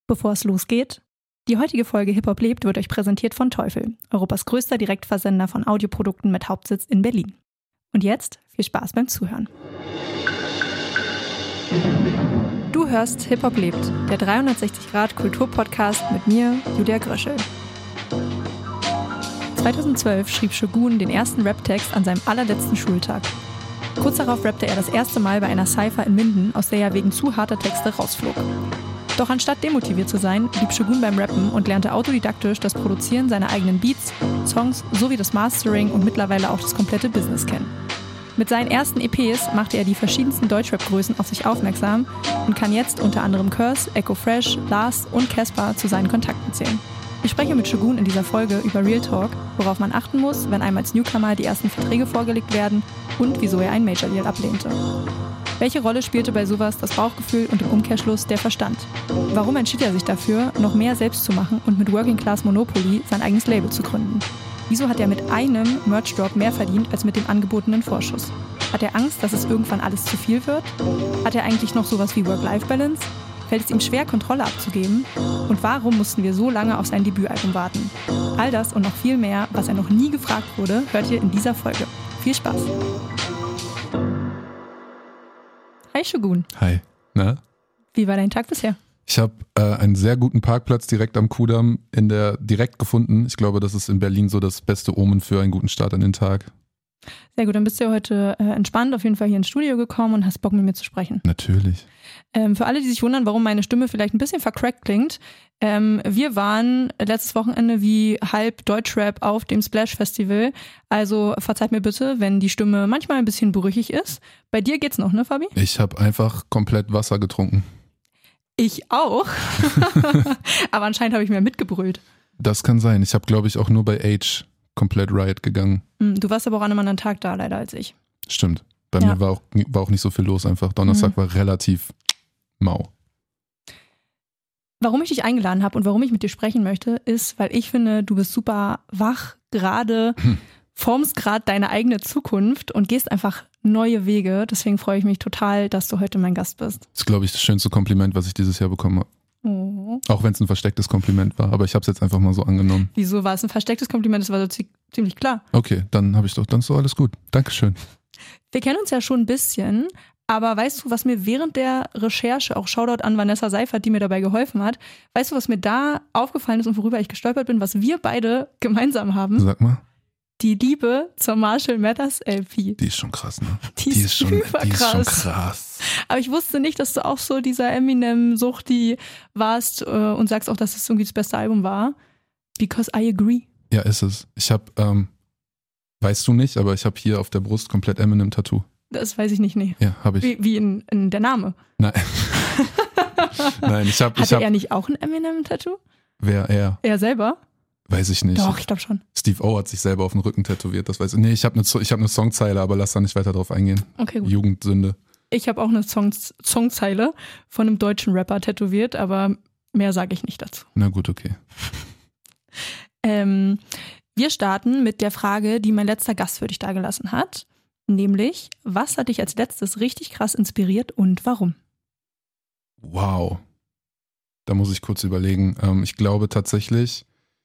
Bevor es losgeht, die heutige Folge Hip-Hop lebt wird euch präsentiert von Teufel, Europas größter Direktversender von Audioprodukten mit Hauptsitz in Berlin. Und jetzt viel Spaß beim Zuhören. Du hörst Hip-Hop lebt, der 360-Grad-Kultur-Podcast mit mir, Julia Gröschel. 2012 schrieb Shogun den ersten Rap-Text an seinem allerletzten Schultag. Kurz darauf rappte er das erste Mal bei einer Cypher in Minden, aus der er wegen zu harter Texte rausflog. Doch anstatt demotiviert zu sein, blieb Shogun beim Rappen und lernte autodidaktisch das Produzieren seiner eigenen Beats, Songs sowie das Mastering und mittlerweile auch das komplette Business kennen. Mit seinen ersten EPs machte er die verschiedensten Deutschrap-Größen auf sich aufmerksam und kann jetzt unter anderem Curse, Echo Fresh, Lars und Caspar zu seinen Kontakten zählen. Ich spreche mit Shogun in dieser Folge über Real Talk, worauf man achten muss, wenn einem als Newcomer die ersten Verträge vorgelegt werden und wieso er einen Major-Deal ablehnte. Welche Rolle spielte bei sowas das Bauchgefühl und im Umkehrschluss der Verstand? Warum entschied er sich dafür, noch mehr selbst zu machen und mit Working Class Monopoly sein eigenes Label zu gründen? Wieso hat er mit einem Merch-Drop mehr verdient als mit dem angebotenen Vorschuss? Hat er Angst, dass es irgendwann alles zu viel wird? Hat er eigentlich noch sowas wie Work-Life-Balance? Fällt es ihm schwer, Kontrolle abzugeben? Und warum mussten wir so lange auf sein Debütalbum warten? All das und noch viel mehr, was er noch nie gefragt wurde, hört ihr in dieser Folge. Viel Spaß! Hi Shogun. Hi. Na? Wie war dein Tag bisher? Ich habe einen sehr guten Parkplatz direkt am Kudamm direkt gefunden. Ich glaube, das ist in Berlin so das beste Omen für einen guten Start an den Tag. Sehr gut, dann bist du ja heute entspannt auf jeden Fall hier ins Studio gekommen und hast Bock mit mir zu sprechen. Natürlich. Für alle, die sich wundern, warum meine Stimme vielleicht ein bisschen vercrackt klingt, wir waren letztes Wochenende wie halb Deutschrap auf dem Splash Festival. Also verzeiht mir bitte, wenn die Stimme manchmal ein bisschen brüchig ist. Bei dir geht's noch, ne Fabi? Ich habe einfach komplett Wasser getrunken. Ich auch. Aber anscheinend habe ich mehr mitgebrüllt. Das kann sein. Ich habe, glaube ich, auch nur bei Age komplett Riot gegangen. Du warst aber auch an einem anderen Tag da, leider, als ich. Stimmt. Bei mir war auch nicht so viel los einfach. Donnerstag war relativ mau. Warum ich dich eingeladen habe und warum ich mit dir sprechen möchte, ist, weil ich finde, du bist super wach, gerade, formst gerade deine eigene Zukunft und gehst einfach neue Wege. Deswegen freue ich mich total, dass du heute mein Gast bist. Das ist, glaube ich, das schönste Kompliment, was ich dieses Jahr bekommen habe. Oh. Auch wenn es ein verstecktes Kompliment war, aber ich habe es jetzt einfach mal so angenommen. Wieso war es ein verstecktes Kompliment? Das war so ziemlich klar. Okay, dann ist doch alles gut. Dankeschön. Wir kennen uns ja schon ein bisschen, aber weißt du, was mir während der Recherche, auch Shoutout an Vanessa Seifert, die mir dabei geholfen hat, weißt du, was mir da aufgefallen ist und worüber ich gestolpert bin, was wir beide gemeinsam haben? Sag mal. Die Liebe zur Marshall Mathers LP. Die ist schon krass, ne? Die ist schon krass. Aber ich wusste nicht, dass du auch so dieser Eminem-Suchti warst und sagst auch, dass es irgendwie das beste Album war. Because I agree. Ja, ist es. Ich habe, weißt du nicht, aber ich habe hier auf der Brust komplett Eminem-Tattoo. Das weiß ich nicht, nee. Ja, habe ich. Wie in der Name? Nein. Nein, ich habe. Hatte er nicht auch ein Eminem-Tattoo? Wer, er? Er selber? Weiß ich nicht. Doch, ich glaube schon. Steve O hat sich selber auf den Rücken tätowiert, das weiß ich. Nee, ich habe eine Songzeile, aber lass da nicht weiter drauf eingehen. Okay, gut. Jugendsünde. Ich habe auch eine Songzeile von einem deutschen Rapper tätowiert, aber mehr sage ich nicht dazu. Na gut, okay. Wir starten mit der Frage, die mein letzter Gast für dich dagelassen hat. Nämlich, was hat dich als letztes richtig krass inspiriert und warum? Wow. Da muss ich kurz überlegen. Ich glaube tatsächlich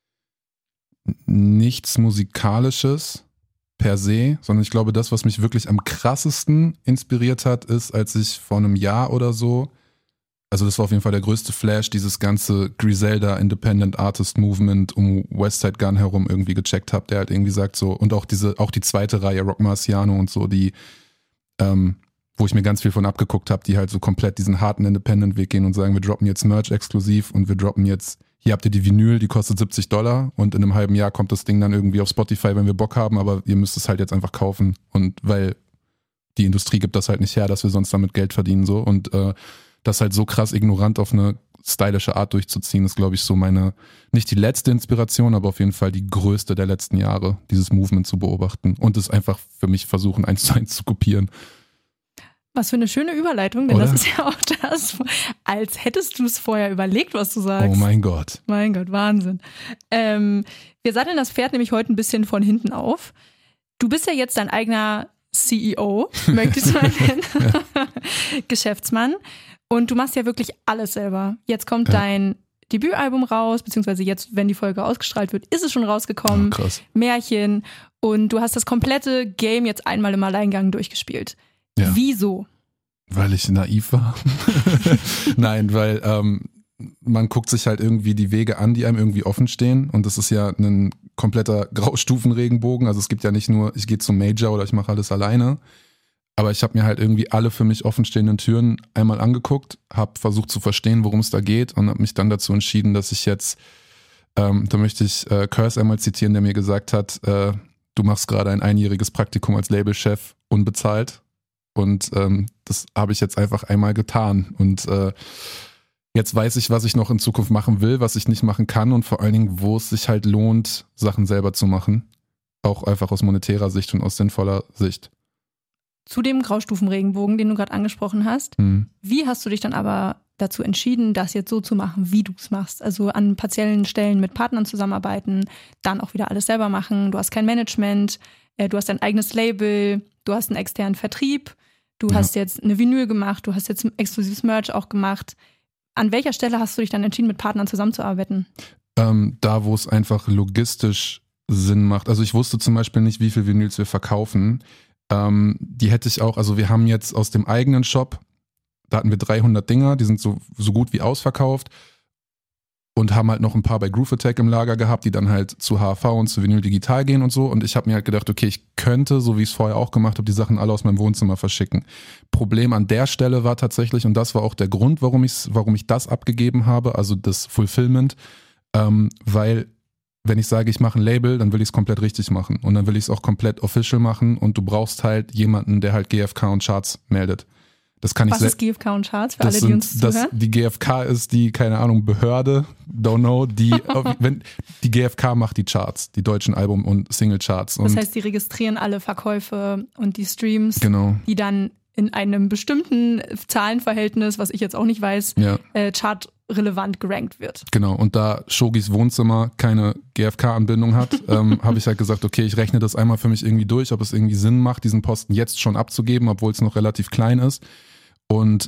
nichts Musikalisches per se, sondern ich glaube, das, was mich wirklich am krassesten inspiriert hat, ist, als ich vor einem Jahr oder so, also das war auf jeden Fall der größte Flash, dieses ganze Griselda Independent Artist Movement um Westside Gun herum irgendwie gecheckt habe, der halt irgendwie sagt so, und auch die zweite Reihe, Rock Marciano und so, die, wo ich mir ganz viel von abgeguckt habe, die halt so komplett diesen harten Independent-Weg gehen und sagen, wir droppen jetzt Merch exklusiv und wir droppen jetzt, hier habt ihr die Vinyl, die kostet $70 und in einem halben Jahr kommt das Ding dann irgendwie auf Spotify, wenn wir Bock haben, aber ihr müsst es halt jetzt einfach kaufen und weil die Industrie gibt das halt nicht her, dass wir sonst damit Geld verdienen so und das halt so krass ignorant auf eine stylische Art durchzuziehen, ist, glaube ich, so meine, nicht die letzte Inspiration, aber auf jeden Fall die größte der letzten Jahre, dieses Movement zu beobachten und es einfach für mich versuchen, 1:1 zu kopieren. Was für eine schöne Überleitung, denn Oder? Das ist ja auch das, als hättest du es vorher überlegt, was du sagst. Oh mein Gott. Mein Gott, Wahnsinn. Wir satteln das Pferd nämlich heute ein bisschen von hinten auf. Du bist ja jetzt dein eigener CEO, möchte ich es mal nennen, Geschäftsmann. Und du machst ja wirklich alles selber. Jetzt kommt dein Debütalbum raus, beziehungsweise jetzt, wenn die Folge ausgestrahlt wird, ist es schon rausgekommen. Oh, krass. Märchen. Und du hast das komplette Game jetzt einmal im Alleingang durchgespielt. Ja. Wieso? Weil ich naiv war. Nein, weil man guckt sich halt irgendwie die Wege an, die einem irgendwie offen stehen. Und das ist ja ein kompletter Graustufenregenbogen. Also es gibt ja nicht nur, ich gehe zum Major oder ich mache alles alleine. Aber ich habe mir halt irgendwie alle für mich offenstehenden Türen einmal angeguckt, habe versucht zu verstehen, worum es da geht und habe mich dann dazu entschieden, dass ich jetzt, da möchte ich Curse einmal zitieren, der mir gesagt hat, du machst gerade ein einjähriges Praktikum als Labelchef unbezahlt. Und das habe ich jetzt einfach einmal getan. Und jetzt weiß ich, was ich noch in Zukunft machen will, was ich nicht machen kann und vor allen Dingen, wo es sich halt lohnt, Sachen selber zu machen. Auch einfach aus monetärer Sicht und aus sinnvoller Sicht. Zu dem Graustufenregenbogen, den du gerade angesprochen hast, wie hast du dich dann aber dazu entschieden, das jetzt so zu machen, wie du es machst? Also an partiellen Stellen mit Partnern zusammenarbeiten, dann auch wieder alles selber machen. Du hast kein Management, du hast dein eigenes Label, du hast einen externen Vertrieb, du hast jetzt eine Vinyl gemacht, du hast jetzt ein exklusives Merch auch gemacht. An welcher Stelle hast du dich dann entschieden, mit Partnern zusammenzuarbeiten? Da, wo es einfach logistisch Sinn macht. Also ich wusste zum Beispiel nicht, wie viel Vinyls wir verkaufen. Die hätte ich auch, also wir haben jetzt aus dem eigenen Shop, da hatten wir 300 Dinger, die sind so gut wie ausverkauft und haben halt noch ein paar bei Groove Attack im Lager gehabt, die dann halt zu HV und zu Vinyl Digital gehen und so. Und ich habe mir halt gedacht, okay, ich könnte, so wie ich es vorher auch gemacht habe, die Sachen alle aus meinem Wohnzimmer verschicken. Problem an der Stelle war tatsächlich, und das war auch der Grund, warum ich das abgegeben habe, also das Fulfillment, weil wenn ich sage, ich mache ein Label, dann will ich es komplett richtig machen und dann will ich es auch komplett official machen und du brauchst halt jemanden, der halt GfK und Charts meldet. Das kann Was ich ist GfK und Charts für alle, die uns zuhören? Die GfK ist die, keine Ahnung, Behörde, don't know, die GfK macht die Charts, die deutschen Album- und Single-Charts. Das heißt, die registrieren alle Verkäufe und die Streams, genau, die dann in einem bestimmten Zahlenverhältnis, was ich jetzt auch nicht weiß, chartrelevant gerankt wird. Genau, und da Shogis Wohnzimmer keine GfK-Anbindung hat, habe ich halt gesagt, okay, ich rechne das einmal für mich irgendwie durch, ob es irgendwie Sinn macht, diesen Posten jetzt schon abzugeben, obwohl es noch relativ klein ist. Und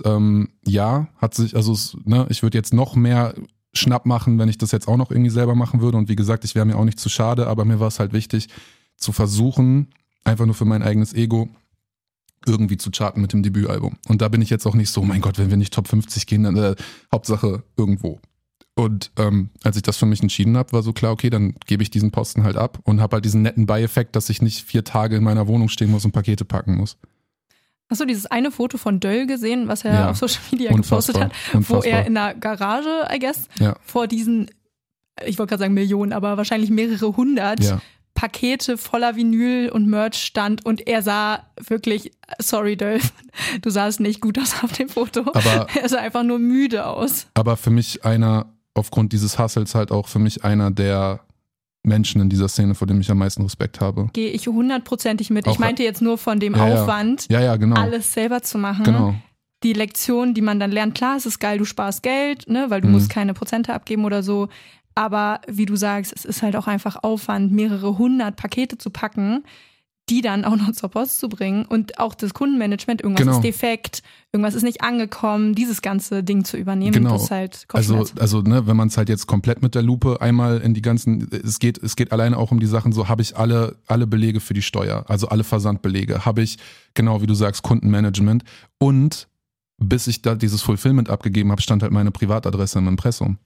hat sich, also ich würde jetzt noch mehr Schnapp machen, wenn ich das jetzt auch noch irgendwie selber machen würde. Und wie gesagt, ich wäre mir auch nicht zu schade, aber mir war es halt wichtig, zu versuchen, einfach nur für mein eigenes Ego, irgendwie zu charten mit dem Debütalbum. Und da bin ich jetzt auch nicht so, mein Gott, wenn wir nicht Top 50 gehen, dann Hauptsache irgendwo. Und als ich das für mich entschieden habe, war so klar, okay, dann gebe ich diesen Posten halt ab und habe halt diesen netten Beieffekt, dass ich nicht 4 Tage in meiner Wohnung stehen muss und Pakete packen muss. Hast du dieses eine Foto von Döll gesehen, was er auf Social Media gepostet hat, wo er in der Garage, I guess, vor diesen, ich wollte gerade sagen Millionen, aber wahrscheinlich mehrere 100 Pakete voller Vinyl und Merch stand und er sah wirklich, sorry Döll, du sahst nicht gut aus auf dem Foto, aber er sah einfach nur müde aus. Aber für mich aufgrund dieses Hustles halt auch für mich einer der Menschen in dieser Szene, vor dem ich am meisten Respekt habe. Gehe ich 100%ig mit. Ich meinte jetzt nur von dem Aufwand, genau. alles selber zu machen. Genau. Die Lektion, die man dann lernt, klar, es ist geil, du sparst Geld, ne, weil du musst keine Prozente abgeben oder so. Aber wie du sagst, es ist halt auch einfach Aufwand, mehrere 100 Pakete zu packen, die dann auch noch zur Post zu bringen und auch das Kundenmanagement, irgendwas ist defekt, irgendwas ist nicht angekommen, dieses ganze Ding zu übernehmen, das ist halt Kopfschmerz. Also wenn man es halt jetzt komplett mit der Lupe einmal in die ganzen, es geht alleine auch um die Sachen, so habe ich alle Belege für die Steuer, also alle Versandbelege, habe ich, genau wie du sagst, Kundenmanagement und bis ich da dieses Fulfillment abgegeben habe, stand halt meine Privatadresse im Impressum.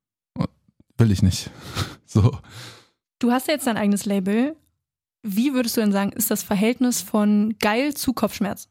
Will ich nicht. So. Du hast ja jetzt dein eigenes Label. Wie würdest du denn sagen, ist das Verhältnis von geil zu Kopfschmerz?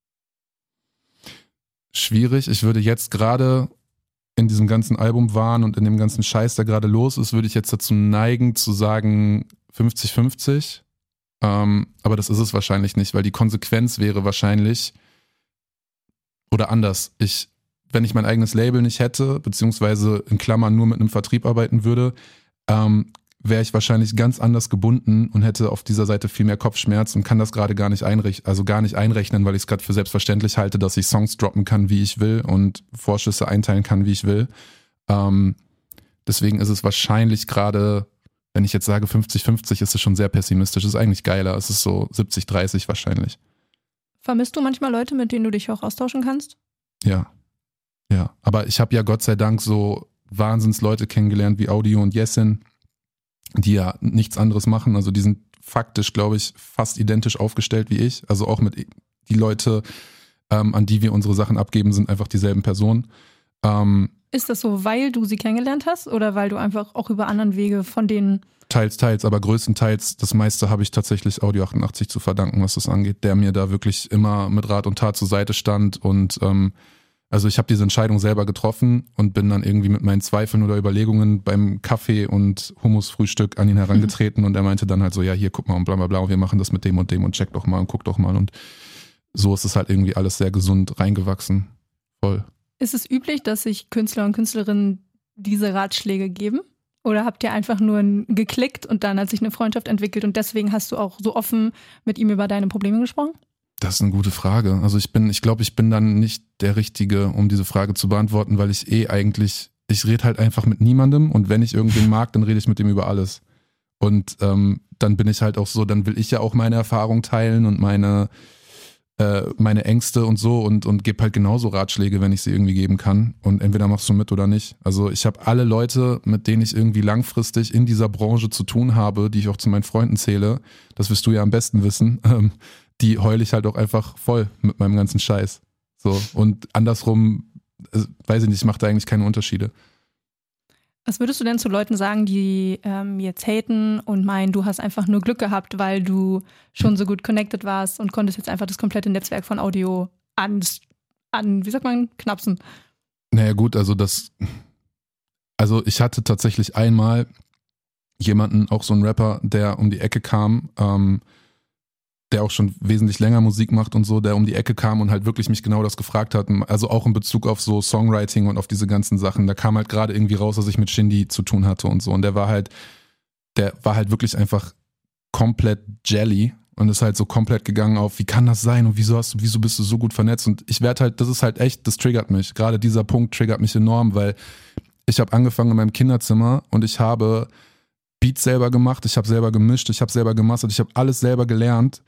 Schwierig. Ich würde jetzt gerade in diesem ganzen Albumwahn und in dem ganzen Scheiß, der gerade los ist, würde ich jetzt dazu neigen zu sagen 50-50. Aber das ist es wahrscheinlich nicht, weil die Konsequenz wäre wahrscheinlich, oder anders, wenn ich mein eigenes Label nicht hätte, beziehungsweise in Klammern nur mit einem Vertrieb arbeiten würde, wäre ich wahrscheinlich ganz anders gebunden und hätte auf dieser Seite viel mehr Kopfschmerz und kann das gerade gar nicht einrechnen, weil ich es gerade für selbstverständlich halte, dass ich Songs droppen kann, wie ich will und Vorschüsse einteilen kann, wie ich will. Deswegen ist es wahrscheinlich gerade, wenn ich jetzt sage 50-50, ist es schon sehr pessimistisch. Es ist eigentlich geiler. Es ist so 70-30 wahrscheinlich. Vermisst du manchmal Leute, mit denen du dich auch austauschen kannst? Ja, aber ich habe ja Gott sei Dank so Wahnsinnsleute kennengelernt wie Audio und Jessin, die ja nichts anderes machen. Also die sind faktisch, glaube ich, fast identisch aufgestellt wie ich. Also auch mit die Leute, an die wir unsere Sachen abgeben, sind einfach dieselben Personen. Ist das so, weil du sie kennengelernt hast oder weil du einfach auch über anderen Wege von denen... Teils, aber größtenteils, das meiste habe ich tatsächlich Audio 88 zu verdanken, was das angeht, der mir da wirklich immer mit Rat und Tat zur Seite stand und also ich habe diese Entscheidung selber getroffen und bin dann irgendwie mit meinen Zweifeln oder Überlegungen beim Kaffee- und Hummusfrühstück an ihn herangetreten und er meinte dann halt so, ja hier, guck mal und bla bla bla und wir machen das mit dem und check doch mal und guck doch mal und so ist es halt irgendwie alles sehr gesund reingewachsen. Voll. Ist es üblich, dass sich Künstler und Künstlerinnen diese Ratschläge geben? Oder habt ihr einfach nur geklickt und dann hat sich eine Freundschaft entwickelt und deswegen hast du auch so offen mit ihm über deine Probleme gesprochen? Das ist eine gute Frage. Also ich glaube, ich bin dann nicht der Richtige, um diese Frage zu beantworten, weil ich ich rede halt einfach mit niemandem und wenn ich irgendwen mag, dann rede ich mit dem über alles. Und dann bin ich halt auch so, dann will ich ja auch meine Erfahrung teilen und meine Ängste und so und gebe halt genauso Ratschläge, wenn ich sie irgendwie geben kann. Und entweder machst du mit oder nicht. Also ich habe alle Leute, mit denen ich irgendwie langfristig in dieser Branche zu tun habe, die ich auch zu meinen Freunden zähle, das wirst du ja am besten wissen, die heule ich halt auch einfach voll mit meinem ganzen Scheiß. So. Und andersrum, weiß ich nicht, ich mache da eigentlich keine Unterschiede. Was würdest du denn zu Leuten sagen, die jetzt haten und meinen, du hast einfach nur Glück gehabt, weil du schon so gut connected warst und konntest jetzt einfach das komplette Netzwerk von Audio wie sagt man, knapsen? Naja gut, also ich hatte tatsächlich einmal jemanden, auch so einen Rapper, der um die Ecke kam, der auch schon wesentlich länger Musik macht und so, der um die Ecke kam und halt wirklich mich genau das gefragt hat, also auch in Bezug auf so Songwriting und auf diese ganzen Sachen, da kam halt gerade irgendwie raus, dass ich mit Shindy zu tun hatte und so und der war halt wirklich einfach komplett Jelly und ist halt so komplett gegangen auf, wie kann das sein und wieso bist du so gut vernetzt und ich werde halt, das ist halt echt, das triggert mich, gerade dieser Punkt triggert mich enorm, weil ich habe angefangen in meinem Kinderzimmer und ich habe Beats selber gemacht, ich habe selber gemischt, ich habe selber gemastert, ich habe alles selber gelernt.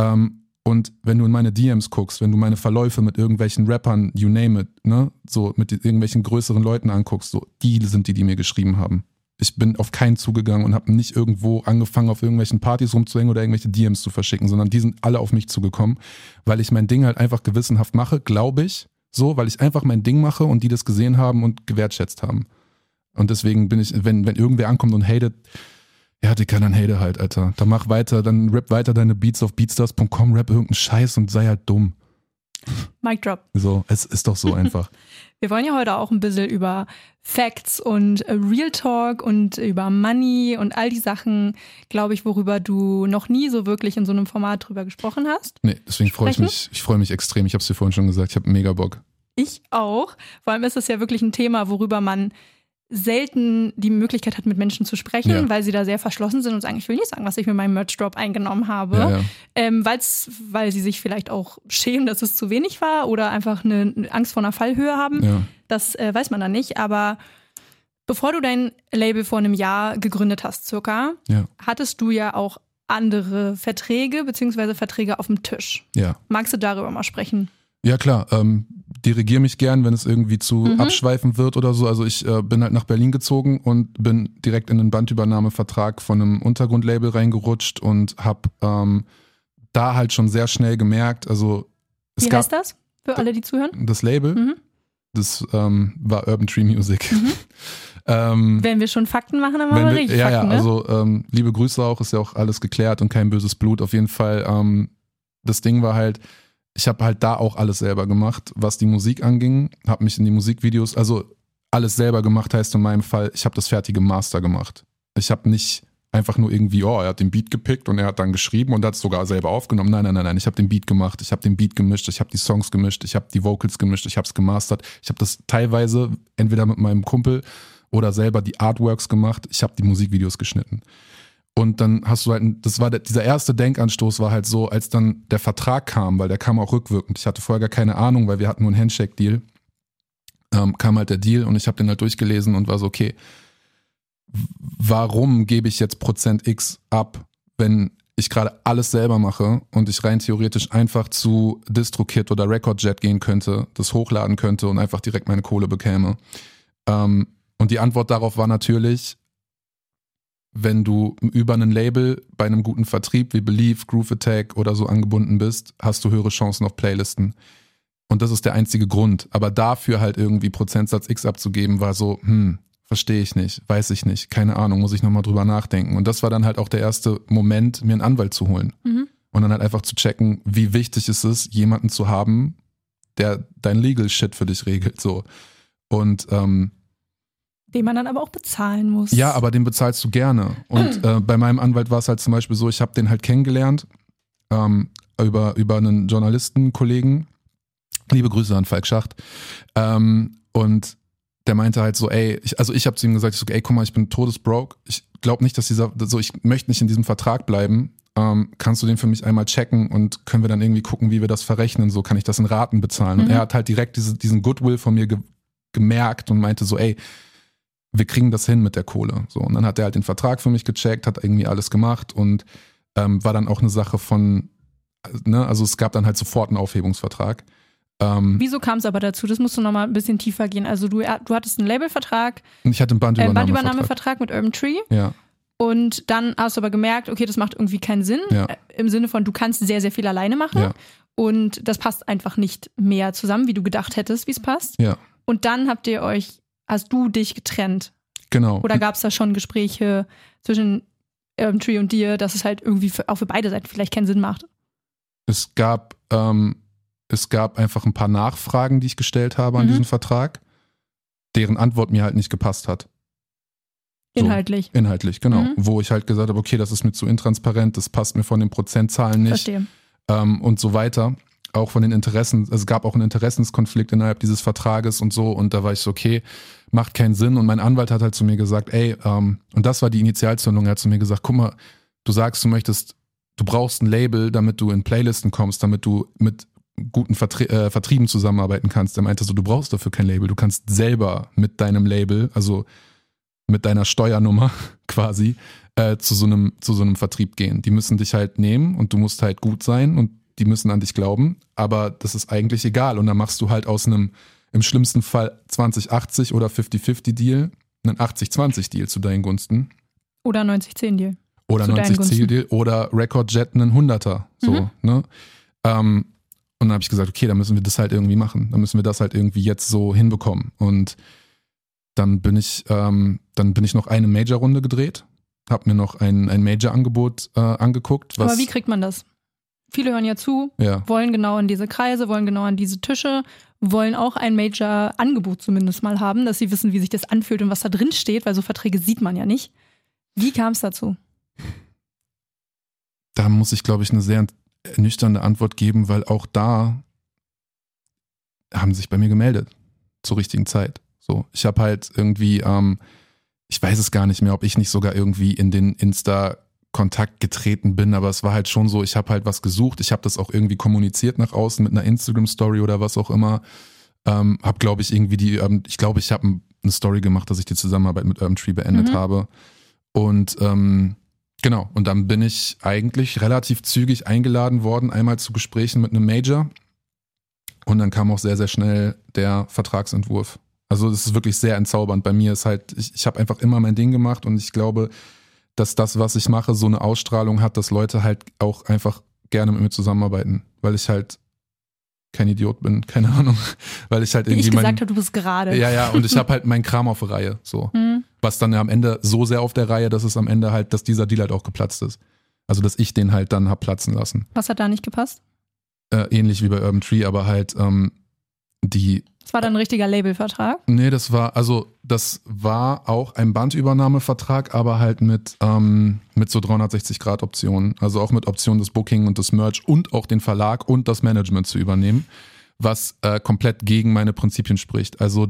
Und wenn du in meine DMs guckst, wenn du meine Verläufe mit irgendwelchen Rappern, you name it, ne, so mit irgendwelchen größeren Leuten anguckst, so die sind die mir geschrieben haben. Ich bin auf keinen zugegangen und habe nicht irgendwo angefangen, auf irgendwelchen Partys rumzuhängen oder irgendwelche DMs zu verschicken, sondern die sind alle auf mich zugekommen, weil ich mein Ding halt einfach gewissenhaft mache, glaube ich, so, weil ich einfach mein Ding mache und die das gesehen haben und gewertschätzt haben. Und deswegen bin ich, wenn irgendwer ankommt und hatet, ja, Dicker, dann hate halt, Alter. Dann mach weiter, dann rap weiter deine Beats auf beatstars.com, rap irgendeinen Scheiß und sei halt dumm. Mic drop. So, es ist doch so einfach. Wir wollen ja heute auch ein bisschen über Facts und Real Talk und über Money und all die Sachen, glaube ich, worüber du noch nie so wirklich in so einem Format drüber gesprochen hast. Nee, deswegen freue ich mich. Ich freue mich extrem. Ich habe es dir vorhin schon gesagt. Ich habe mega Bock. Ich auch. Vor allem ist es ja wirklich ein Thema, worüber man selten die Möglichkeit hat, mit Menschen zu sprechen, weil sie da sehr verschlossen sind und sagen, ich will nicht sagen, was ich mit meinem Merch-Drop eingenommen habe, weil sie sich vielleicht auch schämen, dass es zu wenig war oder einfach eine Angst vor einer Fallhöhe haben. Ja. Das weiß man dann nicht, aber bevor du dein Label vor einem Jahr gegründet hast, circa, hattest du ja auch andere Verträge beziehungsweise Verträge auf dem Tisch. Ja. Magst du darüber mal sprechen? Ja, klar. Dirigiere mich gern, wenn es irgendwie zu abschweifen wird oder so. Also ich bin halt nach Berlin gezogen und bin direkt in einen Bandübernahmevertrag von einem Untergrundlabel reingerutscht und habe da halt schon sehr schnell gemerkt, also Wie heißt das für alle, die zuhören? Das Label, das war Urban Tree Music. Wenn wir schon Fakten machen, dann machen wir richtig Fakten, ne? Also liebe Grüße auch, ist ja auch alles geklärt und kein böses Blut. Auf jeden Fall, das Ding war halt, ich habe halt da auch alles selber gemacht, was die Musik anging, habe mich in die Musikvideos, also alles selber gemacht heißt in meinem Fall, ich habe das fertige Master gemacht. Ich habe nicht einfach nur irgendwie, er hat den Beat gepickt und er hat dann geschrieben und hat es sogar selber aufgenommen. Nein, ich habe den Beat gemacht, ich habe den Beat gemischt, ich habe die Songs gemischt, ich habe die Vocals gemischt, ich habe es gemastert. Ich habe das teilweise entweder mit meinem Kumpel oder selber die Artworks gemacht, ich habe die Musikvideos geschnitten. Und dann hast du halt, dieser erste Denkanstoß war halt so, als dann der Vertrag kam, weil der kam auch rückwirkend. Ich hatte vorher gar keine Ahnung, weil wir hatten nur einen Handshake-Deal. Kam halt der Deal und ich habe den halt durchgelesen und war so, okay, warum gebe ich jetzt Prozent X ab, wenn ich gerade alles selber mache und ich rein theoretisch einfach zu DistroKid oder RecordJet gehen könnte, das hochladen könnte und einfach direkt meine Kohle bekäme. Und Und die Antwort darauf war natürlich, wenn du über ein Label bei einem guten Vertrieb wie Believe, Groove Attack oder so angebunden bist, hast du höhere Chancen auf Playlisten. Und das ist der einzige Grund. Aber dafür halt irgendwie Prozentsatz X abzugeben, war so, verstehe ich nicht, weiß ich nicht, keine Ahnung, muss ich nochmal drüber nachdenken. Und das war dann halt auch der erste Moment, mir einen Anwalt zu holen. Und dann halt einfach zu checken, wie wichtig es ist, jemanden zu haben, der dein Legal Shit für dich regelt. So. Und den man dann aber auch bezahlen muss. ja, aber den bezahlst du gerne. Und bei meinem Anwalt war es halt zum Beispiel so, ich habe den halt kennengelernt über einen Journalistenkollegen. Liebe Grüße an Falk Schacht. Und der meinte halt so, ich habe zu ihm gesagt, guck mal, ich bin todesbroke. Ich glaube nicht, dass ich möchte nicht in diesem Vertrag bleiben. Kannst du den für mich einmal checken und können wir dann irgendwie gucken, wie wir das verrechnen? So kann ich das in Raten bezahlen. Und er hat halt direkt diesen Goodwill von mir gemerkt und meinte so, wir kriegen das hin mit der Kohle. So, und dann hat er halt den Vertrag für mich gecheckt, hat irgendwie alles gemacht und war dann auch eine Sache von, ne, also es gab dann halt sofort einen Aufhebungsvertrag. Wieso kam es aber dazu? Das musst du nochmal ein bisschen tiefer gehen. Also du hattest einen Labelvertrag. Und ich hatte einen Bandübernahmevertrag mit Urban Tree. Ja. Und dann hast du aber gemerkt, okay, das macht irgendwie keinen Sinn. Ja. Im Sinne von, du kannst sehr, sehr viel alleine machen. Ja. Und das passt einfach nicht mehr zusammen, wie du gedacht hättest, wie es passt. Ja. Und dann hast du dich getrennt. Genau. Oder gab es da schon Gespräche zwischen Urban Tree und dir, dass es halt irgendwie auch für beide Seiten vielleicht keinen Sinn macht? Es gab einfach ein paar Nachfragen, die ich gestellt habe an diesen Vertrag, deren Antwort mir halt nicht gepasst hat. So, inhaltlich, genau. Wo ich halt gesagt habe, okay, das ist mir zu intransparent, das passt mir von den Prozentzahlen nicht. Verstehe. Und so weiter. Auch von den Interessen, es gab auch einen Interessenskonflikt innerhalb dieses Vertrages und so. Und da war ich so, okay, macht keinen Sinn. Und mein Anwalt hat halt zu mir gesagt, und das war die Initialzündung, er hat zu mir gesagt, guck mal, du sagst, du brauchst ein Label, damit du in Playlisten kommst, damit du mit guten Vertrieben zusammenarbeiten kannst. Er meinte so, du brauchst dafür kein Label, du kannst selber mit deinem Label, also mit deiner Steuernummer quasi, zu so einem Vertrieb gehen. Die müssen dich halt nehmen und du musst halt gut sein und die müssen an dich glauben, aber das ist eigentlich egal. Und dann machst du halt aus einem, im schlimmsten Fall 20-80 oder 50-50 Deal, einen 80-20 Deal zu deinen Gunsten. Oder 90-10 Deal. Oder 90-10 Deal oder Recordjet einen 100er. So, ne? Und dann habe ich gesagt, okay, dann müssen wir das halt irgendwie machen. Dann müssen wir das halt irgendwie jetzt so hinbekommen. Und dann bin ich noch eine Major-Runde gedreht, habe mir noch ein Major-Angebot angeguckt. Aber wie kriegt man das? Viele hören ja zu, wollen genau in diese Kreise, wollen genau an diese Tische, wollen auch ein Major-Angebot zumindest mal haben, dass sie wissen, wie sich das anfühlt und was da drin steht, weil so Verträge sieht man ja nicht. Wie kam es dazu? Da muss ich, glaube ich, eine sehr ernüchternde Antwort geben, weil auch da haben sie sich bei mir gemeldet zur richtigen Zeit. So, ich habe halt irgendwie, ich weiß es gar nicht mehr, ob ich nicht sogar irgendwie in den Insta-Kontakt getreten bin, aber es war halt schon so, ich habe halt was gesucht, ich habe das auch irgendwie kommuniziert nach außen mit einer Instagram-Story oder was auch immer. Habe, glaube ich, irgendwie ich habe eine Story gemacht, dass ich die Zusammenarbeit mit Urban Tree beendet habe. Und genau, und dann bin ich eigentlich relativ zügig eingeladen worden, einmal zu Gesprächen mit einem Major. Und dann kam auch sehr, sehr schnell der Vertragsentwurf. Also das ist wirklich sehr entzaubernd. Bei mir ist halt, ich habe einfach immer mein Ding gemacht und ich glaube, dass das, was ich mache, so eine Ausstrahlung hat, dass Leute halt auch einfach gerne mit mir zusammenarbeiten, weil ich halt kein Idiot bin, keine Ahnung, weil ich halt irgendwie gesagt habe, du bist gerade. Ja, und ich habe halt meinen Kram auf der Reihe, so. Was dann am Ende so sehr auf der Reihe, dass es am Ende halt, dass dieser Deal halt auch geplatzt ist. Also, dass ich den halt dann hab platzen lassen. Was hat da nicht gepasst? Ähnlich wie bei Urban Tree, aber halt Das war dann ein richtiger Labelvertrag? Nee, das war auch ein Bandübernahmevertrag, aber halt mit so 360-Grad-Optionen. Also auch mit Optionen das Booking und das Merch und auch den Verlag und das Management zu übernehmen, was komplett gegen meine Prinzipien spricht. Also